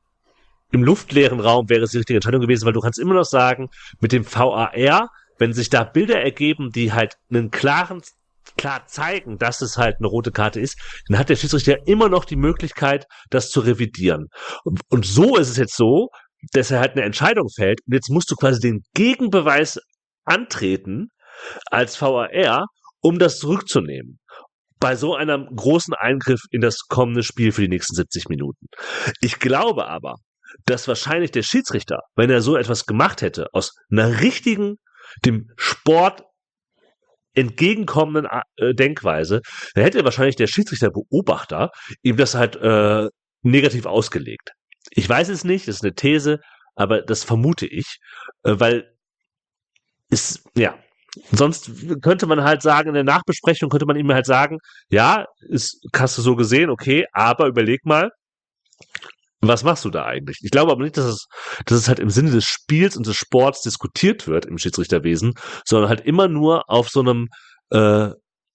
Im luftleeren Raum wäre es die richtige Entscheidung gewesen, weil du kannst immer noch sagen, mit dem V A R, wenn sich da Bilder ergeben, die halt einen klaren, klar zeigen, dass es halt eine rote Karte ist, dann hat der Schiedsrichter immer noch die Möglichkeit, das zu revidieren. Und, und so ist es jetzt so, dass er halt eine Entscheidung fällt und jetzt musst du quasi den Gegenbeweis antreten als V A R, um das zurückzunehmen. Bei so einem großen Eingriff in das kommende Spiel für die nächsten siebzig Minuten. Ich glaube aber, dass wahrscheinlich der Schiedsrichter, wenn er so etwas gemacht hätte, aus einer richtigen, dem Sport entgegenkommenden äh, Denkweise, dann hätte wahrscheinlich der Schiedsrichterbeobachter ihm das halt äh, negativ ausgelegt. Ich weiß es nicht, das ist eine These, aber das vermute ich, äh, weil es, ja, sonst könnte man halt sagen, in der Nachbesprechung könnte man ihm halt sagen, ja, ist, hast du so gesehen, okay, aber überleg mal, was machst du da eigentlich? Ich glaube aber nicht, dass es, dass es halt im Sinne des Spiels und des Sports diskutiert wird im Schiedsrichterwesen, sondern halt immer nur auf so einem äh,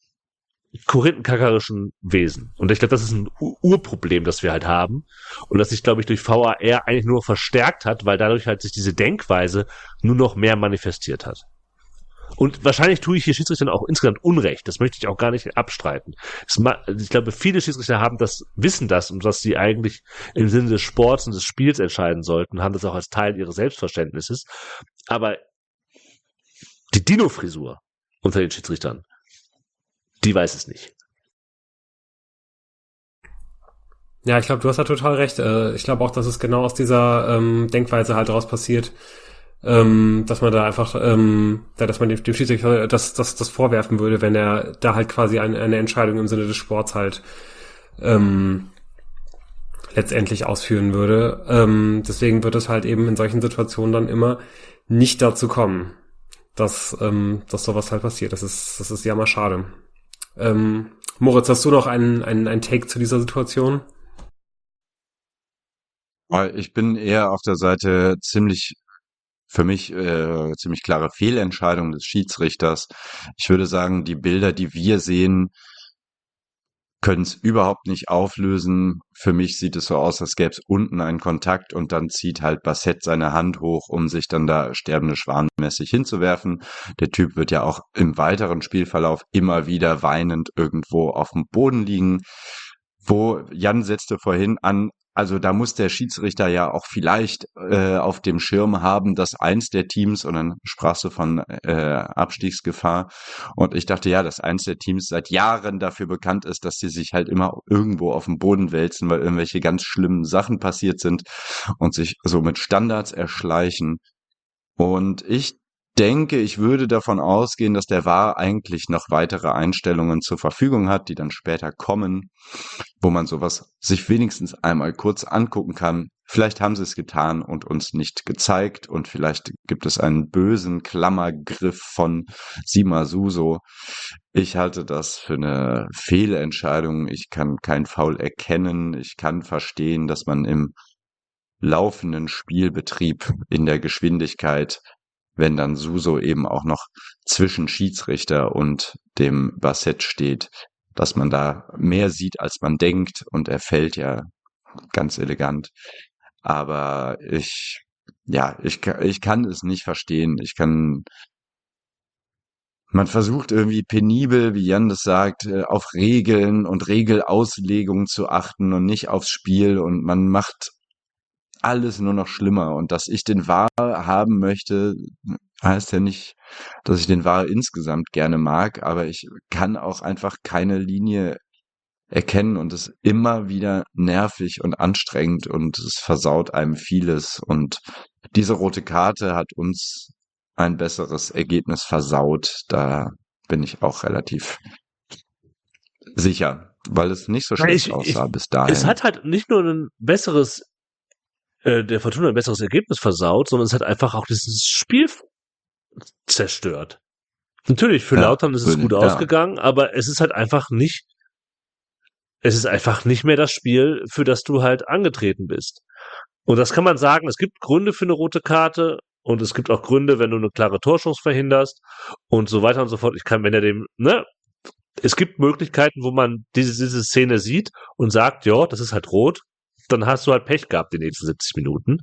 korinthenkackerischen Wesen. Und ich glaube, das ist ein U- Urproblem, das wir halt haben und das sich, glaube ich, durch V A R eigentlich nur verstärkt hat, weil dadurch halt sich diese Denkweise nur noch mehr manifestiert hat. Und wahrscheinlich tue ich hier Schiedsrichtern auch insgesamt Unrecht. Das möchte ich auch gar nicht abstreiten. Es ma- Ich glaube, viele Schiedsrichter haben das, wissen das und dass sie eigentlich im Sinne des Sports und des Spiels entscheiden sollten, haben das auch als Teil ihres Selbstverständnisses. Aber die Dino-Frisur unter den Schiedsrichtern, die weiß es nicht. Ja, ich glaube, du hast da total recht. Äh, Ich glaube auch, dass es genau aus dieser ähm, Denkweise halt raus passiert, ähm, dass man da einfach, ähm, da, dass man dem, dem Schiedsrichter das, das, das vorwerfen würde, wenn er da halt quasi eine, eine Entscheidung im Sinne des Sports halt ähm, letztendlich ausführen würde. Ähm, deswegen wird es halt eben in solchen Situationen dann immer nicht dazu kommen, dass, ähm, dass sowas halt passiert. Das ist, das ist jammer schade. Ähm, Moritz, hast du noch einen, einen, einen Take zu dieser Situation? Weil Ich bin eher auf der Seite ziemlich, für mich äh, ziemlich klare Fehlentscheidung des Schiedsrichters. Ich würde sagen, die Bilder, die wir sehen, können es überhaupt nicht auflösen. Für mich sieht es so aus, als gäbe es unten einen Kontakt und dann zieht halt Bassett seine Hand hoch, um sich dann da sterbende schwanmäßig hinzuwerfen. Der Typ wird ja auch im weiteren Spielverlauf immer wieder weinend irgendwo auf dem Boden liegen. Wo Jan setzte vorhin an, also da muss der Schiedsrichter ja auch vielleicht äh, auf dem Schirm haben, dass eins der Teams, und dann sprachst du von äh, Abstiegsgefahr, und ich dachte, ja, dass eins der Teams seit Jahren dafür bekannt ist, dass sie sich halt immer irgendwo auf dem Boden wälzen, weil irgendwelche ganz schlimmen Sachen passiert sind und sich so mit Standards erschleichen. Und ich denke, ich würde davon ausgehen, dass der V A R eigentlich noch weitere Einstellungen zur Verfügung hat, die dann später kommen, wo man sowas sich wenigstens einmal kurz angucken kann. Vielleicht haben sie es getan und uns nicht gezeigt, und vielleicht gibt es einen bösen Klammergriff von Sima Suso. Ich halte das für eine Fehlentscheidung. Ich kann kein Foul erkennen. Ich kann verstehen, dass man im laufenden Spielbetrieb in der Geschwindigkeit, wenn dann Suso eben auch noch zwischen Schiedsrichter und dem Bassett steht, dass man da mehr sieht, als man denkt, und er fällt ja ganz elegant. Aber ich, ja, ich, ka- ich kann es nicht verstehen. Ich kann, man versucht irgendwie penibel, wie Jan das sagt, äh, auf Regeln und Regelauslegung zu achten und nicht aufs Spiel, und man macht alles nur noch schlimmer. Und dass ich den V A R haben möchte, heißt ja nicht, dass ich den V A R insgesamt gerne mag, aber ich kann auch einfach keine Linie erkennen, und es ist immer wieder nervig und anstrengend, und es versaut einem vieles, und diese rote Karte hat uns ein besseres Ergebnis versaut. Da bin ich auch relativ sicher, weil es nicht so Nein, schlecht ich, aussah ich, bis es dahin. hat halt nicht nur ein besseres, äh, der Fortuna ein besseres Ergebnis versaut, sondern es hat einfach auch dieses Spiel zerstört. Natürlich, für Ja, Lautern ist es würde, gut ja, ausgegangen, aber es ist halt einfach nicht, es ist einfach nicht mehr das Spiel, für das du halt angetreten bist. Und das kann man sagen, es gibt Gründe für eine rote Karte, und es gibt auch Gründe, wenn du eine klare Torchance verhinderst und so weiter und so fort. Ich kann, wenn er dem, ne, es gibt Möglichkeiten, wo man diese, diese Szene sieht und sagt, ja, das ist halt rot, dann hast du halt Pech gehabt die nächsten siebzig Minuten.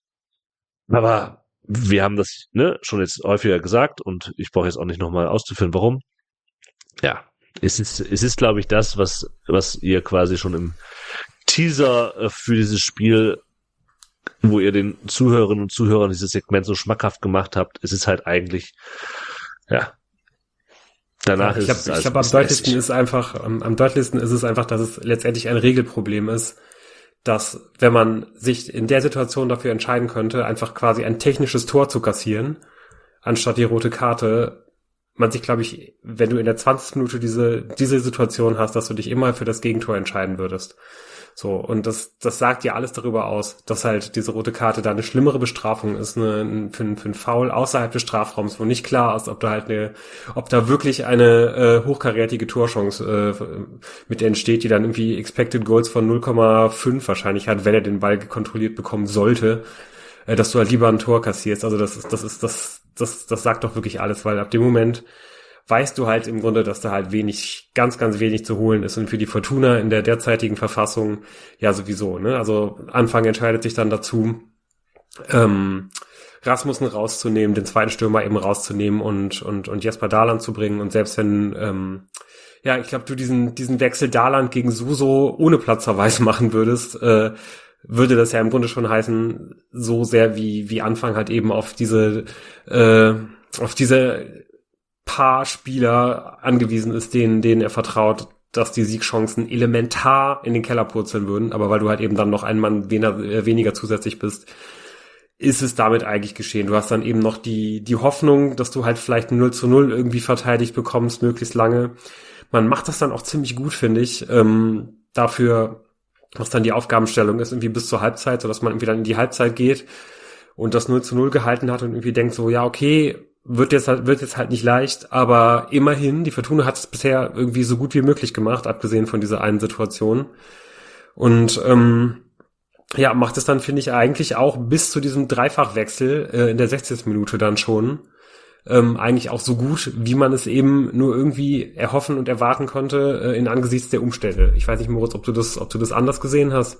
Aber wir haben das, ne, schon jetzt häufiger gesagt, und ich brauche jetzt auch nicht nochmal auszuführen, warum. Ja, es ist, es ist, glaube ich, das, was, was ihr quasi schon im Teaser äh, für dieses Spiel, wo ihr den Zuhörerinnen und Zuhörern dieses Segment so schmackhaft gemacht habt. Es ist halt eigentlich, ja, danach Ja, ich ist es glaube, ich alles glaub, ein am bisschen deutlichsten lästig. ist einfach, am, am deutlichsten ist es einfach, dass es letztendlich ein Regelproblem ist, dass, wenn man sich in der Situation dafür entscheiden könnte, einfach quasi ein technisches Tor zu kassieren, anstatt die rote Karte, man sich, glaube ich, wenn du in der zwanzigsten Minute diese, diese Situation hast, dass du dich immer für das Gegentor entscheiden würdest. So, und das, das sagt ja alles darüber aus, dass halt diese rote Karte da eine schlimmere Bestrafung ist, eine, für, für ein Foul außerhalb des Strafraums, wo nicht klar ist, ob da halt eine, ob da wirklich eine äh, hochkarätige Torchance äh, mit entsteht, die dann irgendwie Expected Goals von null Komma fünf wahrscheinlich hat, wenn er den Ball kontrolliert bekommen sollte, äh, dass du halt lieber ein Tor kassierst. Also das ist, das ist, das, das, das sagt doch wirklich alles, weil ab dem Moment weißt du halt im Grunde, dass da halt wenig, ganz, ganz wenig zu holen ist, und für die Fortuna in der derzeitigen Verfassung ja sowieso, ne? Also Anfang entscheidet sich dann dazu, ähm, Rasmussen rauszunehmen, den zweiten Stürmer eben rauszunehmen und und und Jesper Daland zu bringen, und selbst wenn ähm, ja, ich glaube, du diesen diesen Wechsel Daland gegen Suso ohne Platzverweis machen würdest, äh, würde das ja im Grunde schon heißen, so sehr wie wie Anfang halt eben auf diese äh, auf diese paar Spieler angewiesen ist, denen, denen er vertraut, dass die Siegchancen elementar in den Keller purzeln würden. Aber weil du halt eben dann noch ein Mann weniger, äh, weniger zusätzlich bist, ist es damit eigentlich geschehen. Du hast dann eben noch die, die Hoffnung, dass du halt vielleicht ein null zu null irgendwie verteidigt bekommst, möglichst lange. Man macht das dann auch ziemlich gut, finde ich, ähm, dafür, was dann die Aufgabenstellung ist, irgendwie bis zur Halbzeit, sodass man irgendwie dann in die Halbzeit geht und das null zu null gehalten hat und irgendwie denkt so, ja, okay, wird jetzt halt, wird jetzt halt nicht leicht, aber immerhin, die Fortuna hat es bisher irgendwie so gut wie möglich gemacht, abgesehen von dieser einen Situation. Und ähm, ja, macht es dann, finde ich, eigentlich auch bis zu diesem Dreifachwechsel äh, in der sechzigsten Minute dann schon ähm, eigentlich auch so gut, wie man es eben nur irgendwie erhoffen und erwarten konnte äh, in angesichts der Umstände. Ich weiß nicht, Moritz, ob du das, ob du das anders gesehen hast.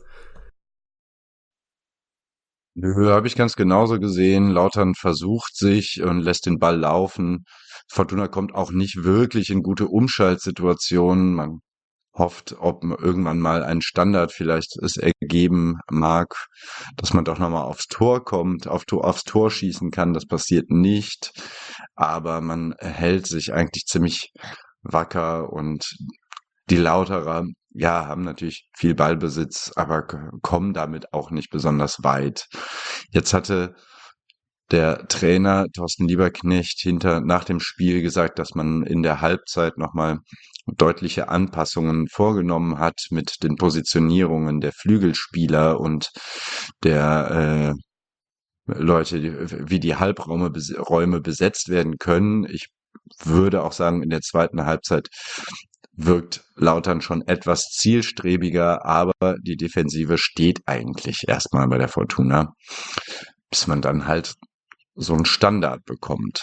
Nö, habe ich ganz genauso gesehen. Lautern versucht sich und lässt den Ball laufen. Fortuna kommt auch nicht wirklich in gute Umschaltsituationen. Man hofft, ob irgendwann mal ein Standard vielleicht es ergeben mag, dass man doch nochmal aufs Tor kommt, auf, aufs Tor schießen kann. Das passiert nicht, aber man hält sich eigentlich ziemlich wacker und die Lauterer, ja, haben natürlich viel Ballbesitz, aber kommen damit auch nicht besonders weit. Jetzt hatte der Trainer Thorsten Lieberknecht hinter nach dem Spiel gesagt, dass man in der Halbzeit nochmal deutliche Anpassungen vorgenommen hat mit den Positionierungen der Flügelspieler und der äh, Leute, die, wie die Halbräume Räume besetzt werden können. Ich würde auch sagen, in der zweiten Halbzeit wirkt Lautern schon etwas zielstrebiger, aber die Defensive steht eigentlich erstmal bei der Fortuna, bis man dann halt so einen Standard bekommt.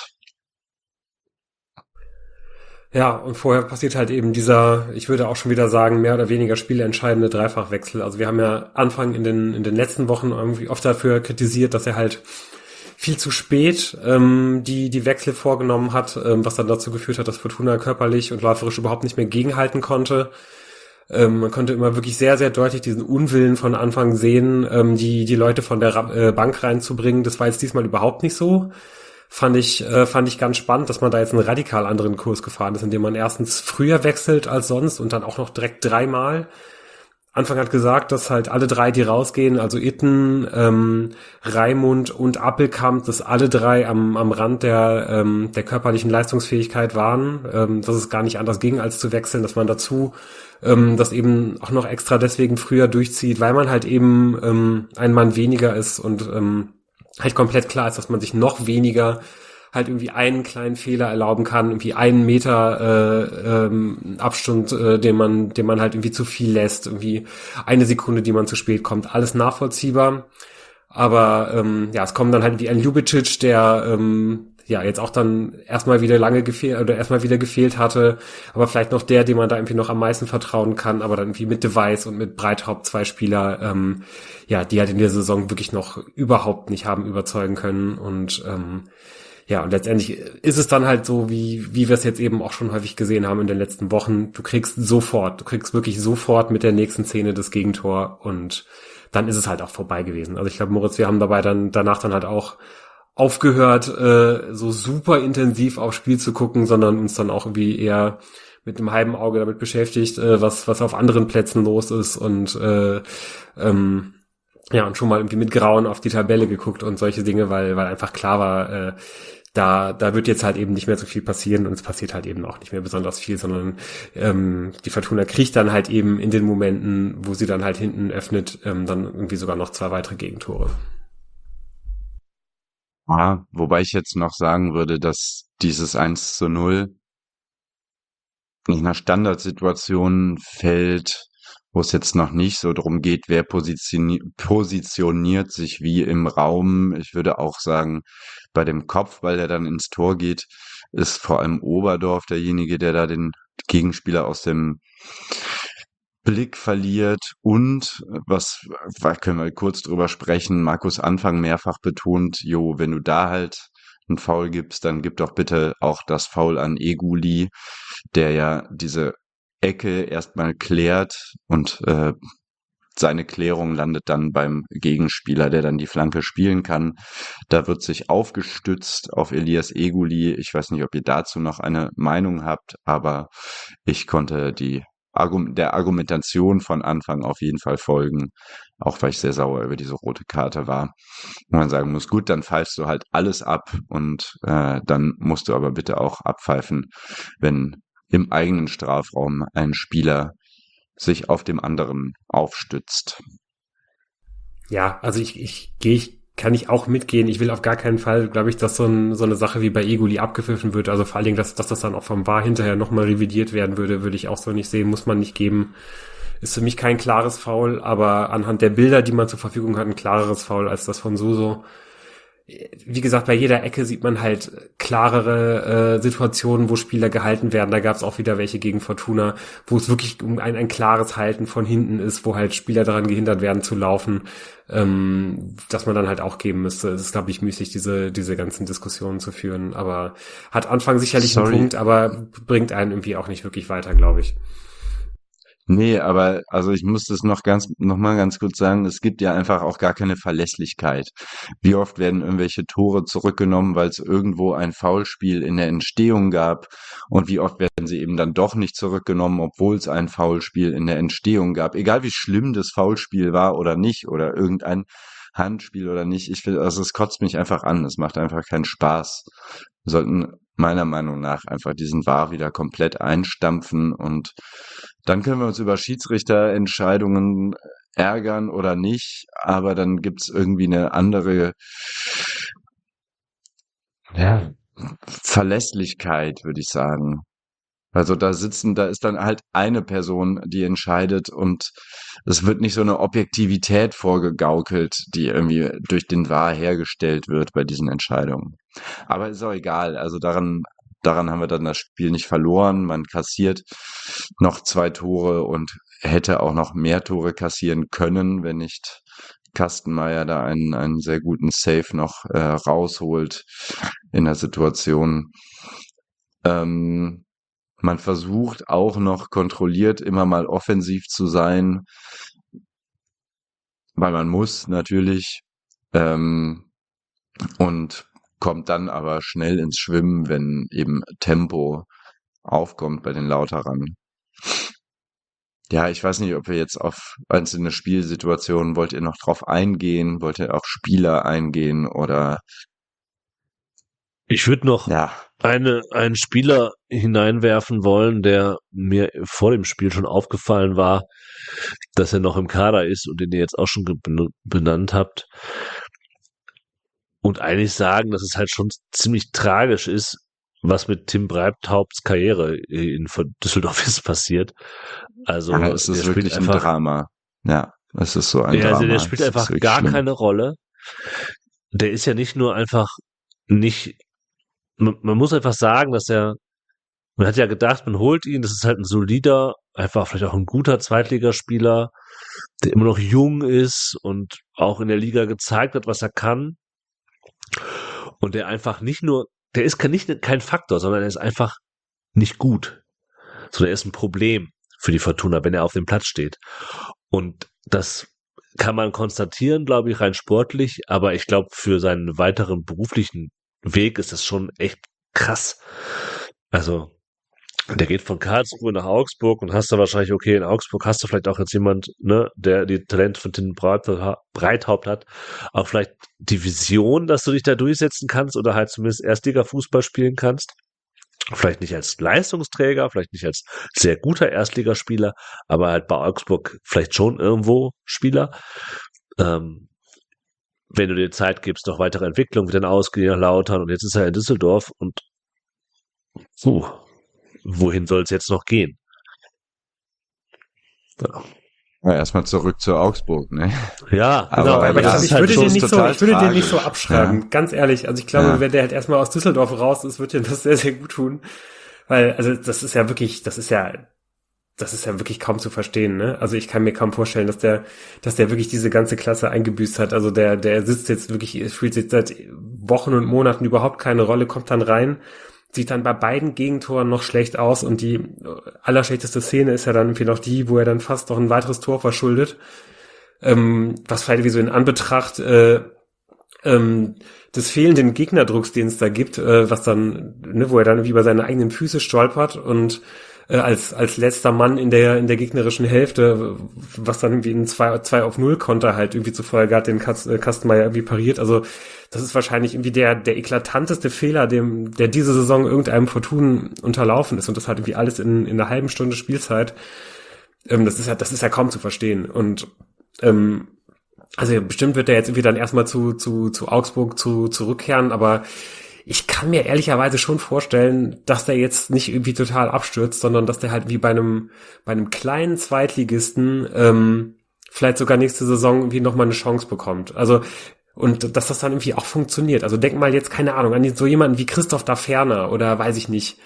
Ja, und vorher passiert halt eben dieser, ich würde auch schon wieder sagen, mehr oder weniger spielentscheidende Dreifachwechsel. Also wir haben ja Anfang in den in den letzten Wochen irgendwie oft dafür kritisiert, dass er halt viel zu spät ähm, die die Wechsel vorgenommen hat, ähm, was dann dazu geführt hat, dass Fortuna körperlich und läuferisch überhaupt nicht mehr gegenhalten konnte. Ähm, man konnte immer wirklich sehr, sehr deutlich diesen Unwillen von Anfang sehen, ähm, die die Leute von der äh, Bank reinzubringen. Das war jetzt diesmal überhaupt nicht so. Fand ich, äh, fand ich ganz spannend, dass man da jetzt einen radikal anderen Kurs gefahren ist, indem man erstens früher wechselt als sonst und dann auch noch direkt dreimal. Anfang hat gesagt, dass halt alle drei, die rausgehen, also Itten, ähm, Raimund und Appelkamp, dass alle drei am, am Rand der, ähm, der körperlichen Leistungsfähigkeit waren, ähm, dass es gar nicht anders ging, als zu wechseln, dass man dazu ähm, das eben auch noch extra deswegen früher durchzieht, weil man halt eben ähm, ein Mann weniger ist und ähm, halt komplett klar ist, dass man sich noch weniger halt irgendwie einen kleinen Fehler erlauben kann, irgendwie einen Meter äh, ähm, Abstand, äh, den man, den man halt irgendwie zu viel lässt, irgendwie eine Sekunde, die man zu spät kommt, alles nachvollziehbar. Aber ähm, ja, es kommen dann halt wie ein Ljubicic, der ähm, ja jetzt auch dann erstmal wieder lange gefehlt oder erstmal wieder gefehlt hatte, aber vielleicht noch der, dem man da irgendwie noch am meisten vertrauen kann, aber dann irgendwie mit Device und mit Breithaupt zwei Spieler, ähm, ja, die halt in der Saison wirklich noch überhaupt nicht haben überzeugen können und ähm, ja, und letztendlich ist es dann halt so, wie wie wir es jetzt eben auch schon häufig gesehen haben in den letzten Wochen. Du kriegst sofort, du kriegst wirklich sofort mit der nächsten Szene das Gegentor und dann ist es halt auch vorbei gewesen. Also ich glaube, Moritz, wir haben dabei dann danach dann halt auch aufgehört, äh, so super intensiv aufs Spiel zu gucken, sondern uns dann auch irgendwie eher mit einem halben Auge damit beschäftigt, äh, was was auf anderen Plätzen los ist und äh, ähm, ja, und schon mal irgendwie mit Grauen auf die Tabelle geguckt und solche Dinge, weil weil einfach klar war, äh, da da wird jetzt halt eben nicht mehr so viel passieren und es passiert halt eben auch nicht mehr besonders viel, sondern ähm, die Fortuna kriegt dann halt eben in den Momenten, wo sie dann halt hinten öffnet, ähm, dann irgendwie sogar noch zwei weitere Gegentore. Ja, wobei ich jetzt noch sagen würde, dass dieses eins zu null in einer Standardsituation fällt, wo es jetzt noch nicht so drum geht, wer positioni positioniert sich wie im Raum. Ich würde auch sagen, bei dem Kopfball, der dann ins Tor geht, ist vor allem Oberdorf derjenige, der da den Gegenspieler aus dem Blick verliert. Und was, was können wir kurz drüber sprechen, Markus Anfang mehrfach betont, jo, wenn du da halt einen Foul gibst, dann gib doch bitte auch das Foul an Eguli, der ja diese Ecke erstmal klärt und äh, seine Klärung landet dann beim Gegenspieler, der dann die Flanke spielen kann. Da wird sich aufgestützt auf Elias Eguli. Ich weiß nicht, ob ihr dazu noch eine Meinung habt, aber ich konnte die Argum- der Argumentation von Anfang auf jeden Fall folgen, auch weil ich sehr sauer über diese rote Karte war. Wo man sagen muss, gut, dann pfeifst du halt alles ab und äh, dann musst du aber bitte auch abpfeifen, wenn im eigenen Strafraum ein Spieler sich auf dem anderen aufstützt. Ja, also ich ich gehe ich kann ich auch mitgehen. Ich will auf gar keinen Fall, glaube ich, dass so, ein, so eine Sache wie bei Eguli abgepfiffen wird. Also vor allen Dingen, dass, dass das dann auch vom V A R hinterher nochmal revidiert werden würde, würde ich auch so nicht sehen, muss man nicht geben. Ist für mich kein klares Foul, aber anhand der Bilder, die man zur Verfügung hat, ein klareres Foul als das von Suso. Wie gesagt, bei jeder Ecke sieht man halt klarere äh, Situationen, wo Spieler gehalten werden. Da gab es auch wieder welche gegen Fortuna, wo es wirklich um ein, ein klares Halten von hinten ist, wo halt Spieler daran gehindert werden zu laufen, ähm, dass man dann halt auch geben müsste. Es ist, glaube ich, müßig, diese diese ganzen Diskussionen zu führen. Aber hat Anfang sicherlich Sorry. einen Punkt, aber bringt einen irgendwie auch nicht wirklich weiter, glaube ich. Nee, aber also ich muss das noch ganz noch mal ganz kurz sagen, es gibt ja einfach auch gar keine Verlässlichkeit. Wie oft werden irgendwelche Tore zurückgenommen, weil es irgendwo ein Foulspiel in der Entstehung gab und wie oft werden sie eben dann doch nicht zurückgenommen, obwohl es ein Foulspiel in der Entstehung gab. Egal wie schlimm das Foulspiel war oder nicht oder irgendein Handspiel oder nicht. Ich finde, also es kotzt mich einfach an. Es macht einfach keinen Spaß. Wir sollten meiner Meinung nach einfach diesen V A R wieder komplett einstampfen und dann können wir uns über Schiedsrichterentscheidungen ärgern oder nicht, aber dann gibt's irgendwie eine andere ja, Verlässlichkeit, würde ich sagen. Also da sitzen, da ist dann halt eine Person, die entscheidet und es wird nicht so eine Objektivität vorgegaukelt, die irgendwie durch den V A R hergestellt wird bei diesen Entscheidungen. Aber ist auch egal. Also daran, daran haben wir dann das Spiel nicht verloren. Man kassiert noch zwei Tore und hätte auch noch mehr Tore kassieren können, wenn nicht Kastenmeier da einen, einen sehr guten Save noch äh, rausholt in der Situation. Ähm, man versucht auch noch kontrolliert immer mal offensiv zu sein, weil man muss natürlich, ähm, und kommt dann aber schnell ins Schwimmen, wenn eben Tempo aufkommt bei den Lauterern. Ja, ich weiß nicht, ob wir jetzt auf einzelne Spielsituationen, wollt ihr noch drauf eingehen? Wollt ihr auf Spieler eingehen oder Ich würde noch ja, eine, einen Spieler hineinwerfen wollen, der mir vor dem Spiel schon aufgefallen war, dass er noch im Kader ist und den ihr jetzt auch schon ge- ben- benannt habt. Und eigentlich sagen, dass es halt schon ziemlich tragisch ist, was mit Tim Breithaupts Karriere in Düsseldorf ist passiert. Also ja, es der ist spielt wirklich ein einfach, Drama. Ja, es ist so ein ja, also der Drama. spielt Es ist einfach wirklich gar schlimm. keine Rolle. Der ist ja nicht nur einfach nicht, man, man muss einfach sagen, dass er, man hat ja gedacht, man holt ihn, das ist halt ein solider, einfach vielleicht auch ein guter Zweitligaspieler, der immer noch jung ist und auch in der Liga gezeigt hat, was er kann. Und der einfach nicht nur, der ist kein, nicht kein Faktor, sondern er ist einfach nicht gut. So, der ist ein Problem für die Fortuna, wenn er auf dem Platz steht. Und das kann man konstatieren, glaube ich, rein sportlich, aber ich glaube, für seinen weiteren beruflichen Weg ist das schon echt krass. Also, der geht von Karlsruhe nach Augsburg und hast da wahrscheinlich, okay, in Augsburg hast du vielleicht auch jetzt jemand, ne, der die Talente von Tim Breithaupt hat, auch vielleicht die Vision, dass du dich da durchsetzen kannst oder halt zumindest Erstliga-Fußball spielen kannst. Vielleicht nicht als Leistungsträger, vielleicht nicht als sehr guter Erstligaspieler, aber halt bei Augsburg vielleicht schon irgendwo Spieler. Ähm, wenn du dir Zeit gibst, noch weitere Entwicklung wird dann ausgehen nach Lautern und jetzt ist er in Düsseldorf und puh, wohin soll es jetzt noch gehen? Ja, Ja, erstmal zurück zu Augsburg, ne? ja Aber, genau, Aber aber ich, das das ich ist halt würde schon den nicht so, total ich würde den nicht so tragisch. abschreiben, Ja. ganz ehrlich. Also ich glaube, Ja. wenn der halt erstmal aus Düsseldorf raus ist, wird ihm das sehr, sehr gut tun. Weil, also das ist ja wirklich, das ist ja, das ist ja wirklich kaum zu verstehen, ne? Also ich kann mir kaum vorstellen, dass der, dass der wirklich diese ganze Klasse eingebüßt hat. Also der, der sitzt jetzt wirklich, spielt jetzt seit Wochen und Monaten überhaupt keine Rolle, kommt dann rein, sieht dann bei beiden Gegentoren noch schlecht aus und die allerschlechteste Szene ist ja dann irgendwie noch die, wo er dann fast noch ein weiteres Tor verschuldet. Ähm, was vielleicht wie so in Anbetracht äh, ähm, des fehlenden Gegnerdrucks, den es da gibt, äh, was dann, ne, wo er dann irgendwie über seine eigenen Füße stolpert und äh, als als letzter Mann in der in der gegnerischen Hälfte, was dann irgendwie ein zwei auf null Konter halt irgendwie zuvor hat, den Kast, äh, Kastenmeier irgendwie pariert. Also das ist wahrscheinlich irgendwie der der eklatanteste Fehler, dem der diese Saison irgendeinem Fortun unterlaufen ist und das hat irgendwie alles in in einer halben Stunde Spielzeit. Ähm, das ist ja das ist ja kaum zu verstehen und ähm, also bestimmt wird er jetzt irgendwie dann erstmal zu, zu, zu Augsburg zu, zurückkehren, aber ich kann mir ehrlicherweise schon vorstellen, dass der jetzt nicht irgendwie total abstürzt, sondern dass der halt wie bei einem, bei einem kleinen Zweitligisten ähm, vielleicht sogar nächste Saison irgendwie nochmal eine Chance bekommt. Also und dass das dann irgendwie auch funktioniert. Also denk mal jetzt, keine Ahnung, an so jemanden wie Christoph da Ferner oder weiß ich nicht,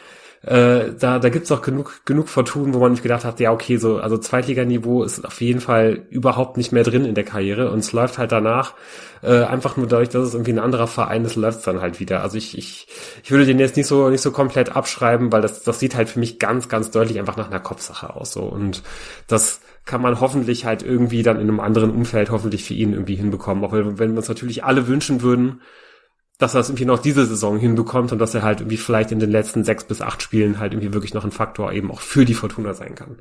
äh, da, da gibt's auch genug, genug Fortun, wo man nicht gedacht hat, ja, okay, so, also Zweitliganiveau ist auf jeden Fall überhaupt nicht mehr drin in der Karriere und es läuft halt danach, äh, einfach nur dadurch, dass es irgendwie ein anderer Verein ist, läuft's dann halt wieder. Also ich, ich, ich würde den jetzt nicht so, nicht so komplett abschreiben, weil das, das sieht halt für mich ganz, ganz deutlich einfach nach einer Kopfsache aus, so. Und das kann man hoffentlich halt irgendwie dann in einem anderen Umfeld hoffentlich für ihn irgendwie hinbekommen. Auch wenn wir uns natürlich alle wünschen würden, dass er es irgendwie noch diese Saison hinbekommt und dass er halt irgendwie vielleicht in den letzten sechs bis acht Spielen halt irgendwie wirklich noch ein Faktor eben auch für die Fortuna sein kann.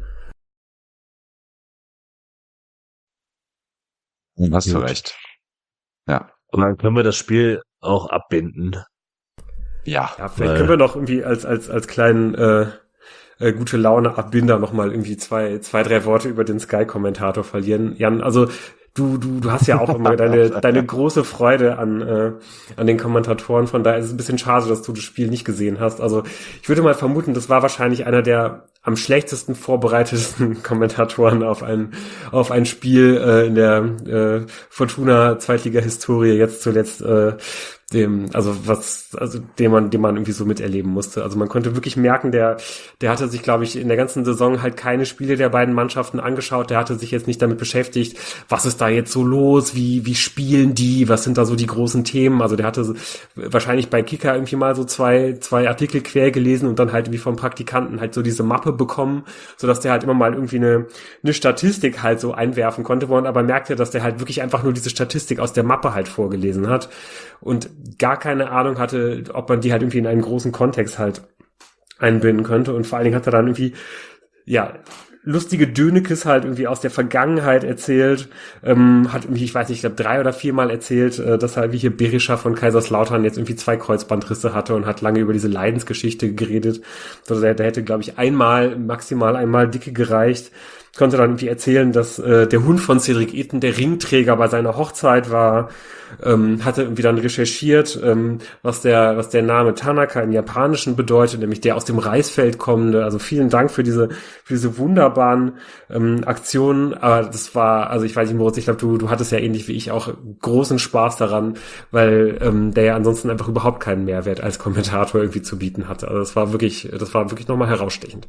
Hast du Gut. recht. Ja. Und dann können wir das Spiel auch abbinden. Ja. Ja, vielleicht Weil- können wir noch irgendwie als als als kleinen äh, äh, gute Laune Abbinder noch mal irgendwie zwei zwei drei Worte über den Sky-Kommentator verlieren. Jan, also du du du hast ja auch immer deine deine große Freude an äh, an den Kommentatoren. Von daher ist es ein bisschen schade, dass du das Spiel nicht gesehen hast. Also ich würde mal vermuten, das war wahrscheinlich einer der am schlechtesten vorbereitetesten Kommentatoren auf ein auf ein Spiel äh, in der äh, Fortuna Zweitliga-Historie jetzt zuletzt äh, dem, also was, also den man, den man irgendwie so miterleben musste. Also man konnte wirklich merken, der, der hatte sich, glaube ich, in der ganzen Saison halt keine Spiele der beiden Mannschaften angeschaut. Der hatte sich jetzt nicht damit beschäftigt, was ist da jetzt so los, wie, wie spielen die, was sind da so die großen Themen. Also der hatte wahrscheinlich bei Kicker irgendwie mal so zwei, zwei Artikel quer gelesen und dann halt irgendwie vom Praktikanten halt so diese Mappe bekommen, sodass der halt immer mal irgendwie eine, eine Statistik halt so einwerfen konnte, wo man aber merkte, dass der halt wirklich einfach nur diese Statistik aus der Mappe halt vorgelesen hat und gar keine Ahnung hatte, ob man die halt irgendwie in einen großen Kontext halt einbinden könnte. Und vor allen Dingen hat er dann irgendwie, ja, lustige Dönekes halt irgendwie aus der Vergangenheit erzählt, ähm, hat irgendwie, ich weiß nicht, ich glaube drei oder viermal erzählt, äh, dass halt wie hier Berisha von Kaiserslautern jetzt irgendwie zwei Kreuzbandrisse hatte und hat lange über diese Leidensgeschichte geredet. Also der, der hätte, glaube ich, einmal, maximal einmal dicke gereicht. Konnte dann irgendwie erzählen, dass äh, der Hund von Cedric Iten der Ringträger bei seiner Hochzeit war, ähm, hatte irgendwie dann recherchiert, ähm, was der was der Name Tanaka im Japanischen bedeutet, nämlich der aus dem Reisfeld kommende. Also vielen Dank für diese für diese wunderbaren ähm, Aktionen. Aber das war, also ich weiß nicht, Moritz, ich glaube, du du hattest ja ähnlich wie ich auch großen Spaß daran, weil ähm, der ja ansonsten einfach überhaupt keinen Mehrwert als Kommentator irgendwie zu bieten hatte. Also das war wirklich, das war wirklich nochmal herausstechend.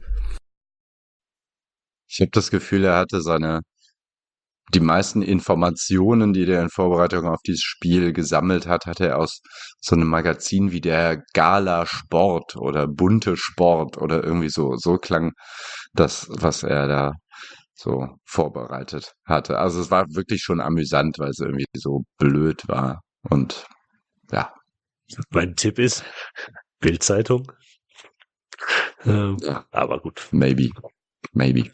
Ich habe das Gefühl, er hatte seine die meisten Informationen, die der in Vorbereitung auf dieses Spiel gesammelt hat, hat er aus so einem Magazin wie der Gala Sport oder Bunte Sport oder irgendwie so. So klang das, was er da so vorbereitet hatte. Also es war wirklich schon amüsant, weil es irgendwie so blöd war. Und ja. Mein Tipp ist Bild-Zeitung. Ähm, Ja. Aber gut. Maybe. Maybe.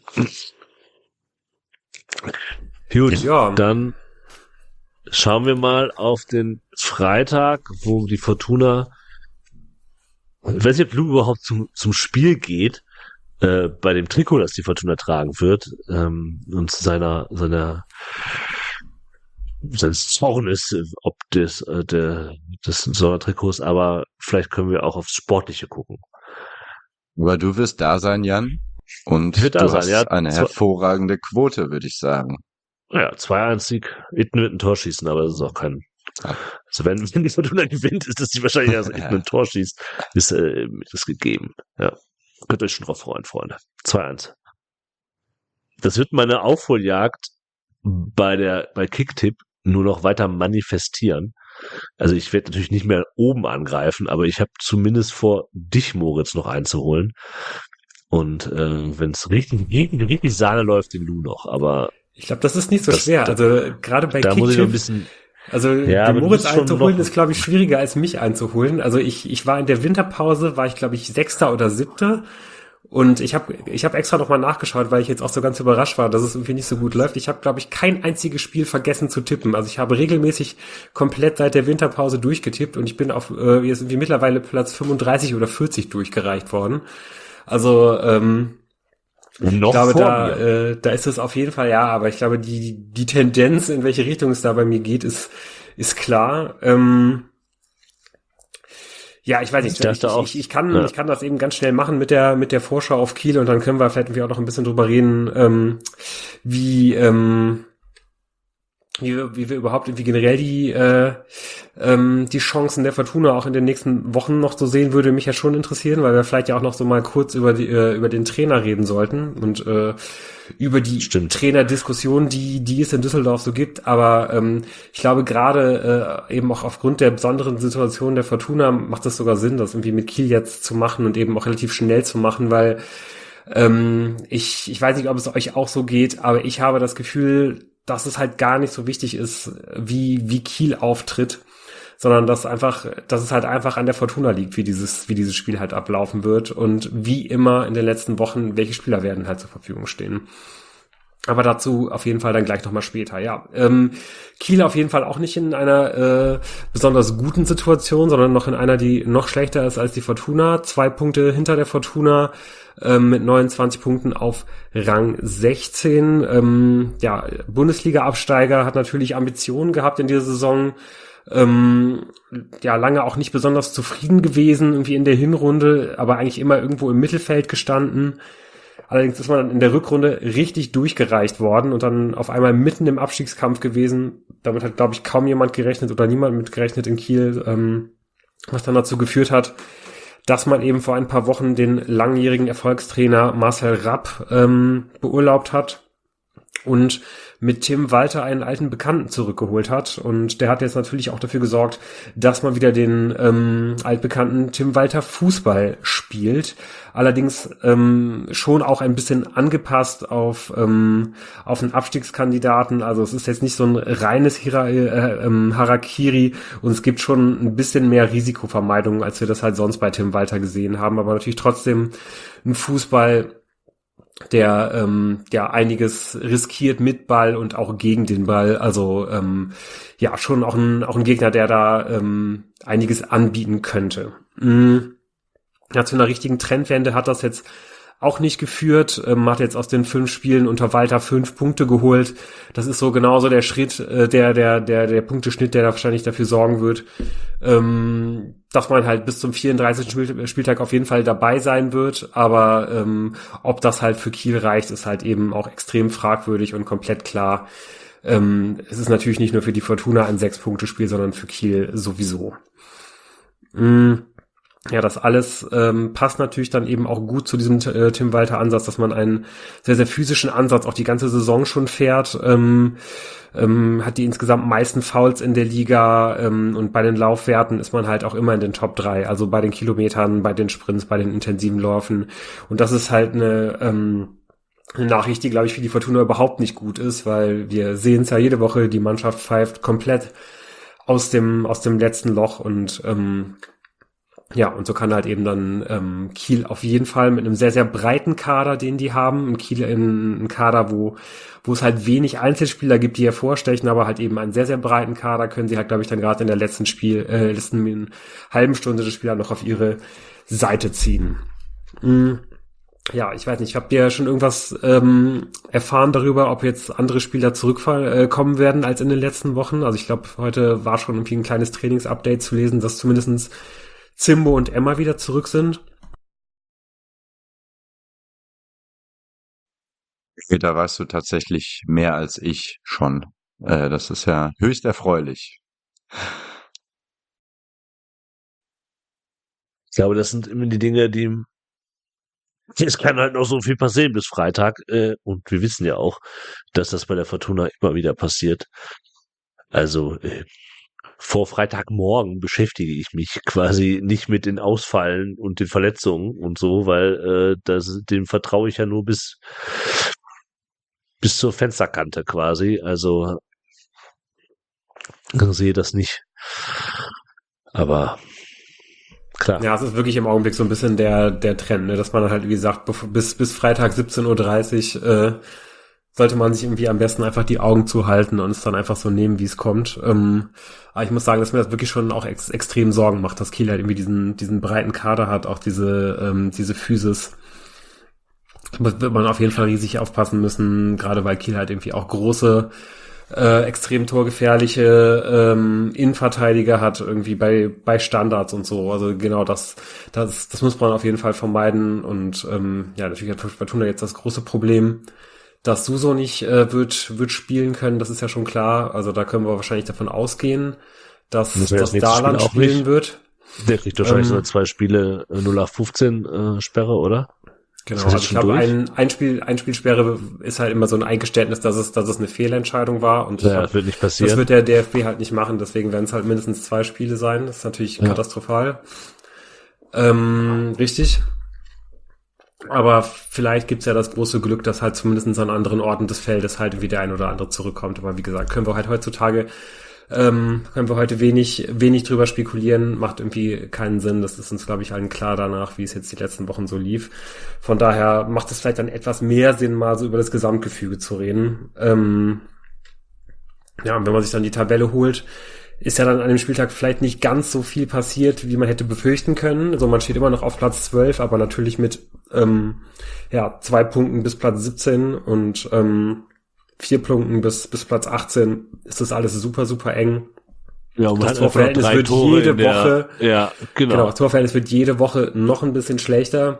Gut, Ja. dann schauen wir mal auf den Freitag, wo die Fortuna, ich weiß nicht, ob Lu überhaupt zum, zum Spiel geht, äh, bei dem Trikot, das die Fortuna tragen wird, ähm, und seiner, seiner, seines Zornes, ob des, äh, der, des Sondertrikots, aber vielleicht können wir auch aufs Sportliche gucken. Aber du wirst da sein, Jan. Und Ich werd da du sein, hast ja. eine Zwar- hervorragende Quote, würde ich sagen. Ja, zwei eins Sieg, Itten wird ein Tor schießen, aber das ist auch kein, Ja. also wenn, wenn die Fortuna gewinnt, ist das die Wahrscheinlichkeit, dass Itten ein Tor schießt, ist, äh, ist gegeben. Ja. Könnt euch schon drauf freuen, Freunde. zwei eins. Das wird meine Aufholjagd bei der, bei Kicktipp nur noch weiter manifestieren. Also ich werde natürlich nicht mehr oben angreifen, aber ich habe zumindest vor, dich, Moritz, noch einzuholen. Und äh, wenn es richtig, richtig, richtig Sahne läuft, den Lu noch. Aber Ich glaube, das ist nicht so Das- schwer. da- Also gerade bei da muss ich noch ein Kicktipp, bisschen. also Ja, aber den du Moritz bist schon einzuholen noch- ist, glaube ich, schwieriger als mich einzuholen. Also ich ich war in der Winterpause, war ich, glaube ich, Sechster oder Siebter. Und ich habe ich hab extra nochmal nachgeschaut, weil ich jetzt auch so ganz überrascht war, dass es irgendwie nicht so gut läuft. Ich habe, glaube ich, kein einziges Spiel vergessen zu tippen. Also ich habe regelmäßig komplett seit der Winterpause durchgetippt und ich bin auf äh, jetzt irgendwie mittlerweile Platz fünfunddreißig oder vierzig durchgereicht worden. Also ähm, Noch ich glaube, vor da, mir. äh, da ist es auf jeden Fall, ja, aber ich glaube, die, die Tendenz, in welche Richtung es da bei mir geht, ist, ist klar. Ähm, ja, ich weiß nicht, Ich dachte ich, auch, ich, ich, kann, ja. ich kann das eben ganz schnell machen mit der, mit der Vorschau auf Kiel und dann können wir vielleicht irgendwie auch noch ein bisschen drüber reden, ähm, wie, ähm, wie wir, wie wir überhaupt irgendwie generell die äh, ähm, die Chancen der Fortuna auch in den nächsten Wochen noch so sehen, würde mich ja schon interessieren, weil wir vielleicht ja auch noch so mal kurz über die äh, über den Trainer reden sollten und äh, über die Stimmt. Trainerdiskussion, die die es in Düsseldorf so gibt. Aber ähm, ich glaube gerade äh, eben auch aufgrund der besonderen Situation der Fortuna macht es sogar Sinn, das irgendwie mit Kiel jetzt zu machen und eben auch relativ schnell zu machen, weil ähm, ich ich weiß nicht, ob es euch auch so geht, aber ich habe das Gefühl, dass es halt gar nicht so wichtig ist, wie wie Kiel auftritt, sondern dass einfach, dass es halt einfach an der Fortuna liegt, wie dieses wie dieses Spiel halt ablaufen wird und wie immer in den letzten Wochen, welche Spieler werden halt zur Verfügung stehen. Aber dazu auf jeden Fall dann gleich nochmal später, ja. Ähm, Kiel auf jeden Fall auch nicht in einer äh, besonders guten Situation, sondern noch in einer, die noch schlechter ist als die Fortuna. Zwei Punkte hinter der Fortuna ähm, mit neunundzwanzig Punkten auf Rang sechzehn. Ähm, ja, Bundesliga-Absteiger, hat natürlich Ambitionen gehabt in dieser Saison. Ähm, ja, lange auch nicht besonders zufrieden gewesen, irgendwie in der Hinrunde, aber eigentlich immer irgendwo im Mittelfeld gestanden. Allerdings ist man dann in der Rückrunde richtig durchgereicht worden und dann auf einmal mitten im Abstiegskampf gewesen. Damit hat, glaube ich, kaum jemand gerechnet oder niemand mitgerechnet in Kiel, ähm, was dann dazu geführt hat, dass man eben vor ein paar Wochen den langjährigen Erfolgstrainer Marcel Rapp ähm, beurlaubt hat und mit Tim Walter einen alten Bekannten zurückgeholt hat. Und der hat jetzt natürlich auch dafür gesorgt, dass man wieder den ähm, altbekannten Tim Walter Fußball spielt. Allerdings ähm, schon auch ein bisschen angepasst auf ähm, auf einen Abstiegskandidaten. Also es ist jetzt nicht so ein reines Hira- äh, ähm, Harakiri und es gibt schon ein bisschen mehr Risikovermeidung, als wir das halt sonst bei Tim Walter gesehen haben. Aber natürlich trotzdem ein Fußball, der ähm, ja einiges riskiert mit Ball und auch gegen den Ball. Also ähm, ja, schon auch ein auch ein Gegner, der da ähm, einiges anbieten könnte. Mhm. Ja, zu einer richtigen Trendwende hat das jetzt auch nicht geführt. Ähm, hat jetzt aus den fünf Spielen unter Walter fünf Punkte geholt. Das ist so genauso der Schritt, äh, der der der der Punkteschnitt, der da wahrscheinlich dafür sorgen wird, ähm, dass man halt bis zum vierunddreißigsten Spiel, Spieltag auf jeden Fall dabei sein wird. Aber ähm, ob das halt für Kiel reicht, ist halt eben auch extrem fragwürdig und komplett klar. Ähm, es ist natürlich nicht nur für die Fortuna ein Sechs-Punkte-Spiel, sondern für Kiel sowieso. Mhm. Ja, das alles ähm, passt natürlich dann eben auch gut zu diesem äh, Tim Walter Ansatz, dass man einen sehr, sehr physischen Ansatz auch die ganze Saison schon fährt, ähm, ähm, hat die insgesamt meisten Fouls in der Liga ähm, und bei den Laufwerten ist man halt auch immer in den Top drei, also bei den Kilometern, bei den Sprints, bei den intensiven Läufen und das ist halt eine ähm, eine Nachricht, die, glaube ich, für die Fortuna überhaupt nicht gut ist, weil wir sehen es ja jede Woche, die Mannschaft pfeift komplett aus dem aus dem letzten Loch und ähm, ja, und so kann halt eben dann ähm, Kiel auf jeden Fall mit einem sehr, sehr breiten Kader, den die haben, ein Kiel in ein Kader, wo wo es halt wenig Einzelspieler gibt, die hervorstechen, aber halt eben einen sehr, sehr breiten Kader, können sie halt, glaube ich, dann gerade in der letzten Spiel, äh, letzten halben Stunde des Spielers noch auf ihre Seite ziehen. Mhm. Ja, ich weiß nicht, habt ihr schon irgendwas ähm, erfahren darüber, ob jetzt andere Spieler zurückkommen äh, werden als in den letzten Wochen? Also ich glaube, heute war schon irgendwie ein kleines Trainingsupdate zu lesen, dass zumindestens Zimbo und Emma wieder zurück sind. Da weißt du tatsächlich mehr als ich schon. Äh, das ist ja höchst erfreulich. Ich glaube, das sind immer die Dinge, die es kann halt noch so viel passieren bis Freitag. Äh, und wir wissen ja auch, dass das bei der Fortuna immer wieder passiert. Also äh, vor Freitagmorgen beschäftige ich mich quasi nicht mit den Ausfallen und den Verletzungen und so, weil äh, das, dem vertraue ich ja nur bis bis zur Fensterkante quasi. Also ich sehe das nicht. Aber klar. Ja, es ist wirklich im Augenblick so ein bisschen der der Trend, ne? Dass man halt, wie gesagt, bis bis Freitag siebzehn Uhr dreißig äh, sollte man sich irgendwie am besten einfach die Augen zuhalten und es dann einfach so nehmen, wie es kommt. Ähm, aber ich muss sagen, dass mir das wirklich schon auch ex- extrem Sorgen macht, dass Kiel halt irgendwie diesen diesen breiten Kader hat, auch diese ähm, diese Physis. Da wird man auf jeden Fall riesig aufpassen müssen, gerade weil Kiel halt irgendwie auch große, äh, extrem torgefährliche ähm, Innenverteidiger hat, irgendwie bei bei Standards und so. Also genau das das das muss man auf jeden Fall vermeiden. Und ähm, ja, natürlich hat Fortuna jetzt das große Problem, dass Suso nicht äh, wird wird spielen können, das ist ja schon klar. Also da können wir wahrscheinlich davon ausgehen, dass Das wäre das dass nächste Spiel Darlan auch spielen nicht. wird. Der kriegt wahrscheinlich Ähm, so zwei Spiele äh, null acht fünfzehn äh, Sperre, oder? Ist Genau, das also jetzt ich schon glaube, durch? ein, ein Spiel, ein Spielsperre ist halt immer so ein Eingeständnis, dass es, dass es eine Fehlentscheidung war. Und ich Ja, glaube, das wird nicht das passieren. wird der D F B halt nicht machen. Deswegen werden es halt mindestens zwei Spiele sein. Das ist natürlich Ja. katastrophal. Ähm, richtig. Aber vielleicht gibt's ja das große Glück, dass halt zumindest an anderen Orten des Feldes halt irgendwie der ein oder andere zurückkommt. Aber wie gesagt, können wir halt heutzutage, ähm, können wir heute wenig, wenig drüber spekulieren. Macht irgendwie keinen Sinn. Das ist uns, glaube ich, allen klar danach, wie es jetzt die letzten Wochen so lief. Von daher macht es vielleicht dann etwas mehr Sinn, mal so über das Gesamtgefüge zu reden. Ähm, ja, und wenn man sich dann die Tabelle holt, ist ja dann an dem Spieltag vielleicht nicht ganz so viel passiert, wie man hätte befürchten können. Also man steht immer noch auf Platz zwölf, aber natürlich mit ähm, ja, zwei Punkten bis Platz siebzehn und ähm, vier Punkten bis bis Platz achtzehn ist das alles super, super eng. Ja, und man Das hat einfach noch Torverhältnis drei wird Tore jede in der, Woche, ja, genau, genau. das Torverhältnis wird jede Woche noch ein bisschen schlechter.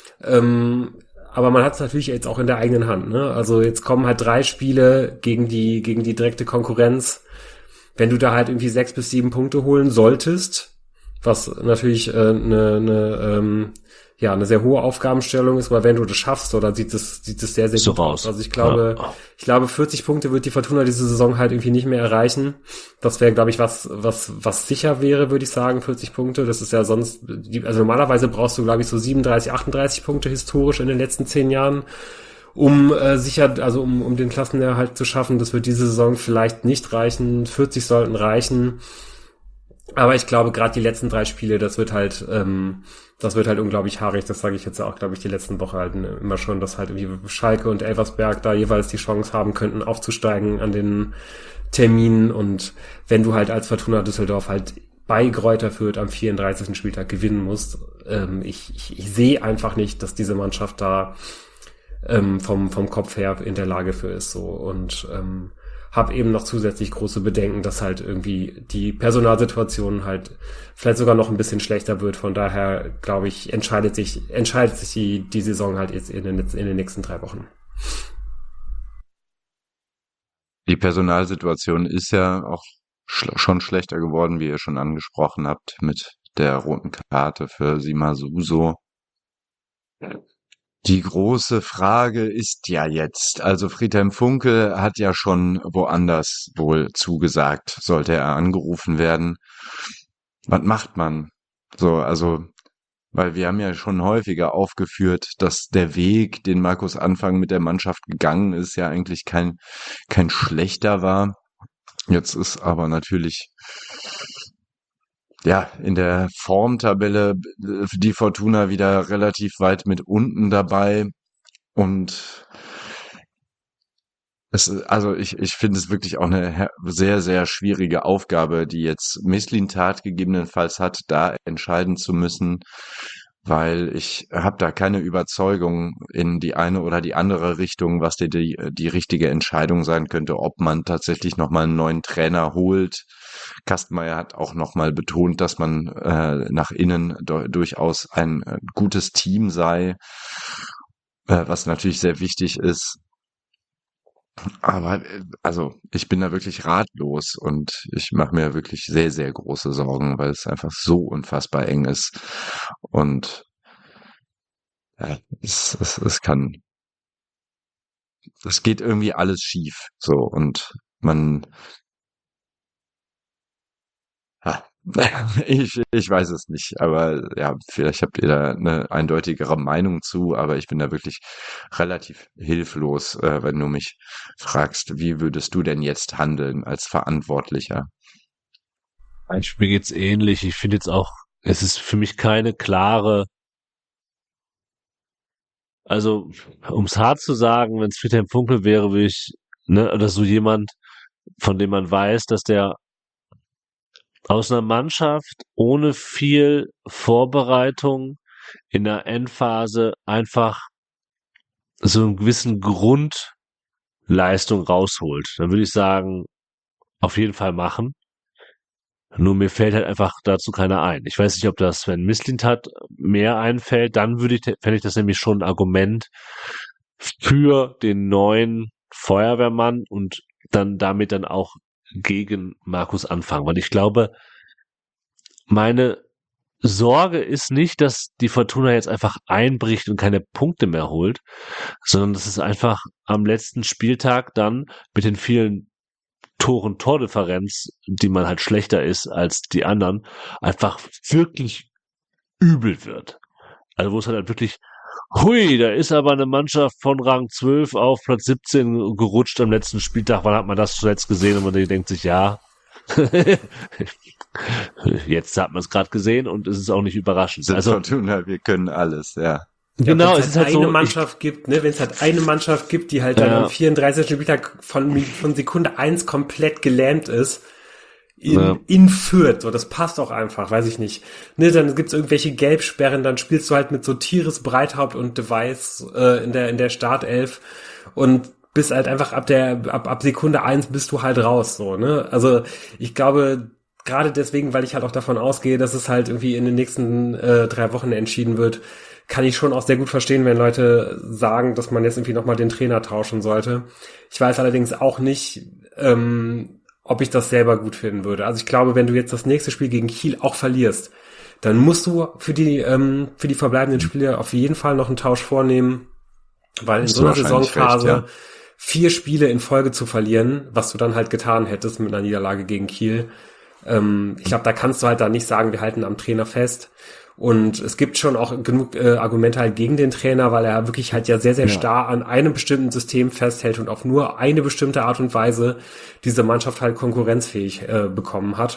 Ähm, aber man hat es natürlich jetzt auch in der eigenen Hand, ne? Also jetzt kommen halt drei Spiele gegen die, gegen die direkte Konkurrenz. Wenn du da halt irgendwie sechs bis sieben Punkte holen solltest, was natürlich äh, eine, eine, ähm, ja, eine sehr hohe Aufgabenstellung ist, weil wenn du das schaffst, oder sieht es, sieht es sehr, sehr So gut raus. aus. Also ich glaube, Ja. ich glaube, vierzig Punkte wird die Fortuna diese Saison halt irgendwie nicht mehr erreichen. Das wäre, glaube ich, was, was, was sicher wäre, würde ich sagen, vierzig Punkte. Das ist ja sonst, die, also normalerweise brauchst du, glaube ich, so siebenunddreißig, achtunddreißig Punkte historisch in den letzten zehn Jahren, um äh, sicher, also um, um den Klassenerhalt zu schaffen. Das wird diese Saison vielleicht nicht reichen. vierzig sollten reichen. Aber ich glaube, gerade die letzten drei Spiele, das wird halt, ähm, das wird halt unglaublich haarig. Das sage ich jetzt auch, glaube ich, die letzten Woche halt immer schon, dass halt irgendwie Schalke und Elversberg da jeweils die Chance haben könnten, aufzusteigen an den Terminen. Und wenn du halt als Fortuna Düsseldorf halt bei Greuther Fürth am vierunddreißigsten Spieltag gewinnen musst, ähm, ich, ich, ich sehe einfach nicht, dass diese Mannschaft da ähm, vom, vom Kopf her in der Lage für ist. So. Und ähm, habe eben noch zusätzlich große Bedenken, dass halt irgendwie die Personalsituation halt vielleicht sogar noch ein bisschen schlechter wird. Von daher, glaube ich, entscheidet sich, entscheidet sich die, die Saison halt jetzt in den, in den nächsten drei Wochen. Die Personalsituation ist ja auch schl schon schlechter geworden, wie ihr schon angesprochen habt, mit der roten Karte für Sima Suso. Die große Frage ist ja jetzt, also Friedhelm Funkel hat ja schon woanders wohl zugesagt, sollte er angerufen werden. Was macht man? So, also, weil wir haben ja schon häufiger aufgeführt, dass der Weg, den Markus Anfang mit der Mannschaft gegangen ist, ja eigentlich kein, kein schlechter war. Jetzt ist aber natürlich, ja, in der Formtabelle die Fortuna wieder relativ weit mit unten dabei. Und es, also ich, ich finde es wirklich auch eine her- sehr, sehr schwierige Aufgabe, die jetzt Mislintat gegebenenfalls hat, da entscheiden zu müssen, weil ich habe da keine Überzeugung in die eine oder die andere Richtung, was die, die, die richtige Entscheidung sein könnte, ob man tatsächlich nochmal einen neuen Trainer holt. Kastenmeier hat auch nochmal betont, dass man äh, nach innen do- durchaus ein äh, gutes Team sei, äh, was natürlich sehr wichtig ist. Aber äh, also ich bin da wirklich ratlos und ich mache mir wirklich sehr, sehr große Sorgen, weil es einfach so unfassbar eng ist. Und ja, es, es, es kann, es geht irgendwie alles schief. So und man, ja, ich, ich weiß es nicht, aber ja, vielleicht habt ihr da eine eindeutigere Meinung zu, aber ich bin da wirklich relativ hilflos, äh, wenn du mich fragst, wie würdest du denn jetzt handeln als Verantwortlicher? Ich, mir geht's ähnlich. Ich finde jetzt auch, es ist für mich keine klare, also um's hart zu sagen, wenn es Friedhelm Funkel wäre, würde ich, ne, oder so jemand, von dem man weiß, dass der aus einer Mannschaft ohne viel Vorbereitung in der Endphase einfach so einen gewissen Grundleistung rausholt. Dann würde ich sagen, auf jeden Fall machen. Nur mir fällt halt einfach dazu keiner ein. Ich weiß nicht, ob das, wenn Mislintat mehr einfällt, dann würde ich, fände ich das nämlich schon ein Argument für den neuen Feuerwehrmann und dann damit dann auch gegen Markus Anfang. Weil ich glaube, meine Sorge ist nicht, dass die Fortuna jetzt einfach einbricht und keine Punkte mehr holt, sondern dass es einfach am letzten Spieltag dann mit den vielen Toren Tordifferenz, die man halt schlechter ist als die anderen, einfach wirklich übel wird. Also wo es halt wirklich, hui, da ist aber eine Mannschaft von Rang zwölf auf Platz siebzehn gerutscht am letzten Spieltag. Wann hat man das zuletzt gesehen? Und man denkt sich, ja, jetzt hat man es gerade gesehen und es ist auch nicht überraschend. Sind Also Fortuna, wir können alles, ja. genau, ja, es ist halt eine so. Mannschaft gibt, ne, wenn es halt eine Mannschaft gibt, die halt dann Ja. am vierunddreißigsten Spieltag von, von Sekunde eins komplett gelähmt ist, in, Ja. in Fürth, so, das passt auch einfach, weiß ich nicht. Ne, dann gibt's irgendwelche Gelbsperren, dann spielst du halt mit so Tires, Breithaupt und Device äh, in der in der Startelf und bist halt einfach ab der ab ab Sekunde eins bist du halt raus, so, ne? Also ich glaube gerade deswegen, weil ich halt auch davon ausgehe, dass es halt irgendwie in den nächsten äh, drei Wochen entschieden wird, kann ich schon auch sehr gut verstehen, wenn Leute sagen, dass man jetzt irgendwie nochmal den Trainer tauschen sollte. Ich weiß allerdings auch nicht, ähm, ob ich das selber gut finden würde. Also ich glaube, wenn du jetzt das nächste Spiel gegen Kiel auch verlierst, dann musst du für die ähm, für die verbleibenden Spiele auf jeden Fall noch einen Tausch vornehmen, weil in Hast so du einer wahrscheinlich Saisonphase recht, ja. vier Spiele in Folge zu verlieren, was du dann halt getan hättest mit einer Niederlage gegen Kiel. Ähm, ich glaube, da kannst du halt da nicht sagen, wir halten am Trainer fest. Und es gibt schon auch genug äh, Argumente halt gegen den Trainer, weil er wirklich halt ja sehr, sehr Ja. starr an einem bestimmten System festhält und auf nur eine bestimmte Art und Weise diese Mannschaft halt konkurrenzfähig äh, bekommen hat.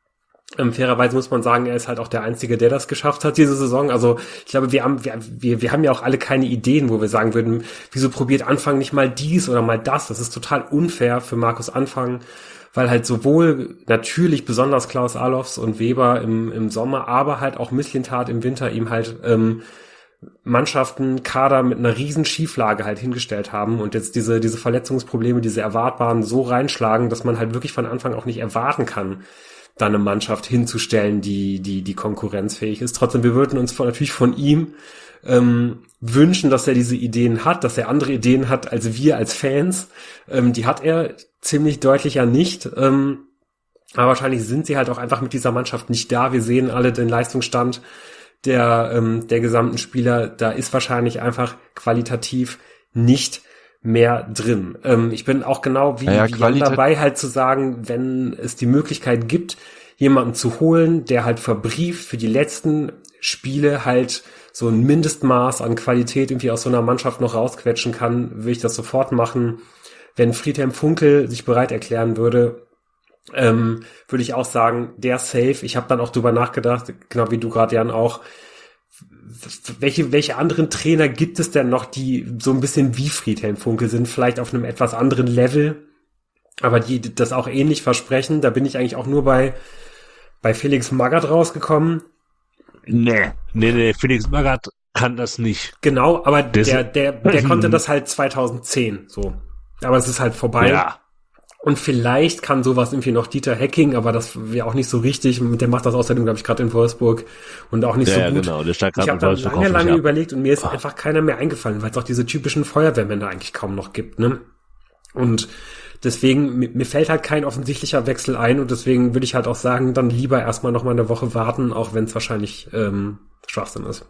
Ähm, fairerweise muss man sagen, er ist halt auch der Einzige, der das geschafft hat diese Saison. Also ich glaube, wir haben wir, wir, wir haben ja auch alle keine Ideen, wo wir sagen würden, wieso probiert Anfang nicht mal dies oder mal das. Das ist total unfair für Markus Anfang, weil halt sowohl natürlich besonders Klaus Allofs und Weber im, im Sommer, aber halt auch Mislintat im Winter ihm halt ähm, Mannschaften, Kader mit einer riesen Schieflage halt hingestellt haben und jetzt diese diese Verletzungsprobleme, diese erwartbaren so reinschlagen, dass man halt wirklich von Anfang auch nicht erwarten kann, da eine Mannschaft hinzustellen, die die die konkurrenzfähig ist. Trotzdem, wir würden uns von, natürlich von ihm ähm, wünschen, dass er diese Ideen hat, dass er andere Ideen hat als wir als Fans. Ähm, die hat er ziemlich deutlich ja nicht. Ähm, aber wahrscheinlich sind sie halt auch einfach mit dieser Mannschaft nicht da. Wir sehen alle den Leistungsstand der ähm, der gesamten Spieler. Da ist wahrscheinlich einfach qualitativ nicht mehr drin. Ähm, ich bin auch genau wie, Ja, ja, wie Jan Qualita- dabei halt zu sagen, wenn es die Möglichkeit gibt, jemanden zu holen, der halt verbrieft für die letzten Spiele halt so ein Mindestmaß an Qualität irgendwie aus so einer Mannschaft noch rausquetschen kann, würde ich das sofort machen. Wenn Friedhelm Funkel sich bereit erklären würde, ähm, würde ich auch sagen, der safe. Ich habe dann auch drüber nachgedacht, genau wie du gerade, Jan, auch, welche, welche anderen Trainer gibt es denn noch, die so ein bisschen wie Friedhelm Funkel sind, vielleicht auf einem etwas anderen Level, aber die das auch ähnlich versprechen. Da bin ich eigentlich auch nur bei, bei Felix Magath rausgekommen. Nee, nee, nee, Felix Magath kann das nicht. Genau, aber Das- der, der, der konnte das halt zweitausendzehn, so. Aber es ist halt vorbei. Ja. Und vielleicht kann sowas irgendwie noch Dieter Hecking, aber das wäre auch nicht so richtig. Der macht das außerdem, glaube ich, gerade in Wolfsburg und auch nicht Ja, so ja, gut. genau, der steigt Ich gerade habe mit dann Wolfsburg lange, auf mich lange ab. überlegt und mir ist Ah. einfach keiner mehr eingefallen, weil es auch diese typischen Feuerwehrmänner eigentlich kaum noch gibt, ne? Und deswegen, mir, mir fällt halt kein offensichtlicher Wechsel ein und deswegen würde ich halt auch sagen, dann lieber erstmal noch mal eine Woche warten, auch wenn es wahrscheinlich ähm, Schwachsinn ist.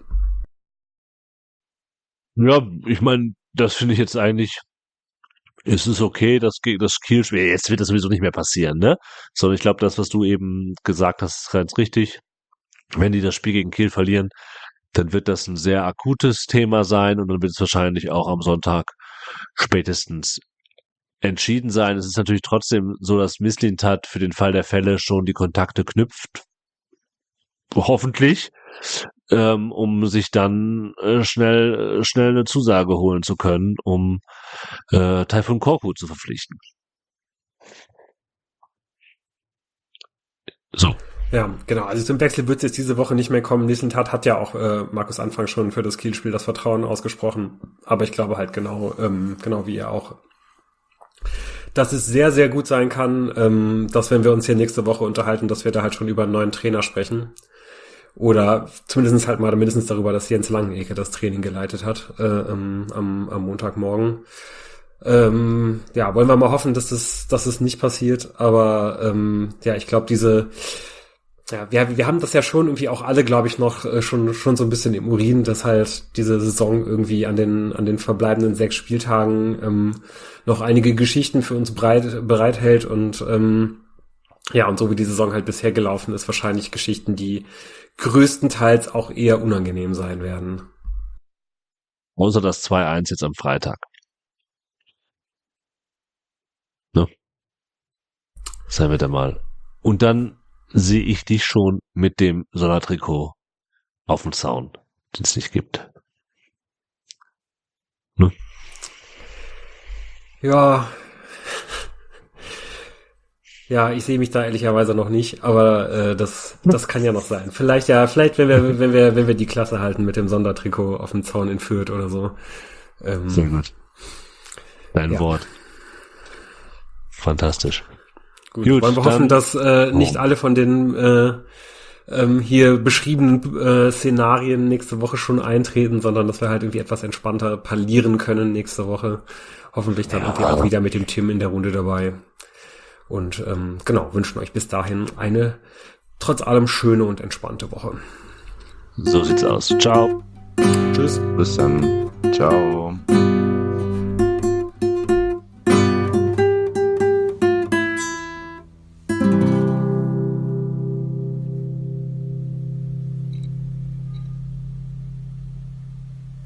Ja, ich meine, das finde ich jetzt eigentlich, es ist okay, das, Ge- das Kielspiel, jetzt wird das sowieso nicht mehr passieren, ne? Sondern ich glaube, das, was du eben gesagt hast, ist ganz richtig. Wenn die das Spiel gegen Kiel verlieren, dann wird das ein sehr akutes Thema sein und dann wird es wahrscheinlich auch am Sonntag spätestens entschieden sein. Es ist natürlich trotzdem so, dass Mislintat für den Fall der Fälle schon die Kontakte knüpft. Hoffentlich. Ähm, um sich dann äh, schnell äh, schnell eine Zusage holen zu können, um äh, Taifun Korkut zu verpflichten. So. Ja, genau. Also zum Wechsel wird es jetzt diese Woche nicht mehr kommen. Nissentat hat ja auch äh, Markus Anfang schon für das Kielspiel das Vertrauen ausgesprochen. Aber ich glaube halt genau, ähm, genau wie er auch, dass es sehr, sehr gut sein kann, ähm, dass wenn wir uns hier nächste Woche unterhalten, dass wir da halt schon über einen neuen Trainer sprechen. Oder zumindest halt mal mindestens darüber, dass Jens Langenecke das Training geleitet hat äh, am, am Montagmorgen. Ähm, ja, wollen wir mal hoffen, dass das, dass es nicht passiert. Aber ähm, ja, ich glaube, diese ja, wir, wir haben das ja schon irgendwie auch alle, glaube ich, noch äh, schon schon so ein bisschen im Urin, dass halt diese Saison irgendwie an den an den verbleibenden sechs Spieltagen ähm, noch einige Geschichten für uns breit, bereithält und ähm, ja, und so wie die Saison halt bisher gelaufen ist, wahrscheinlich Geschichten, die größtenteils auch eher unangenehm sein werden. Außer das zwei eins jetzt am Freitag. Ne? Seien wir da mal. Und dann sehe ich dich schon mit dem Sondertrikot auf dem Zaun, den es nicht gibt. Ne? Ja. Ja, ich sehe mich da ehrlicherweise noch nicht, aber äh, das das kann ja noch sein. Vielleicht ja, vielleicht wenn wir wenn wir wenn wir die Klasse halten mit dem Sondertrikot auf dem Zaun in Fürth oder so. Ähm, Sehr gut. Dein ja. Wort. Fantastisch. Gut, Gut, wollen wir dann- hoffen, dass äh, nicht Oh. alle von den äh, ähm, hier beschriebenen äh, Szenarien nächste Woche schon eintreten, sondern dass wir halt irgendwie etwas entspannter parlieren können nächste Woche. Hoffentlich dann Ja. irgendwie auch wieder mit dem Tim in der Runde dabei. Und ähm, genau, wünschen euch bis dahin eine trotz allem schöne und entspannte Woche. So sieht's aus. Ciao. Tschüss. Bis dann. Ciao.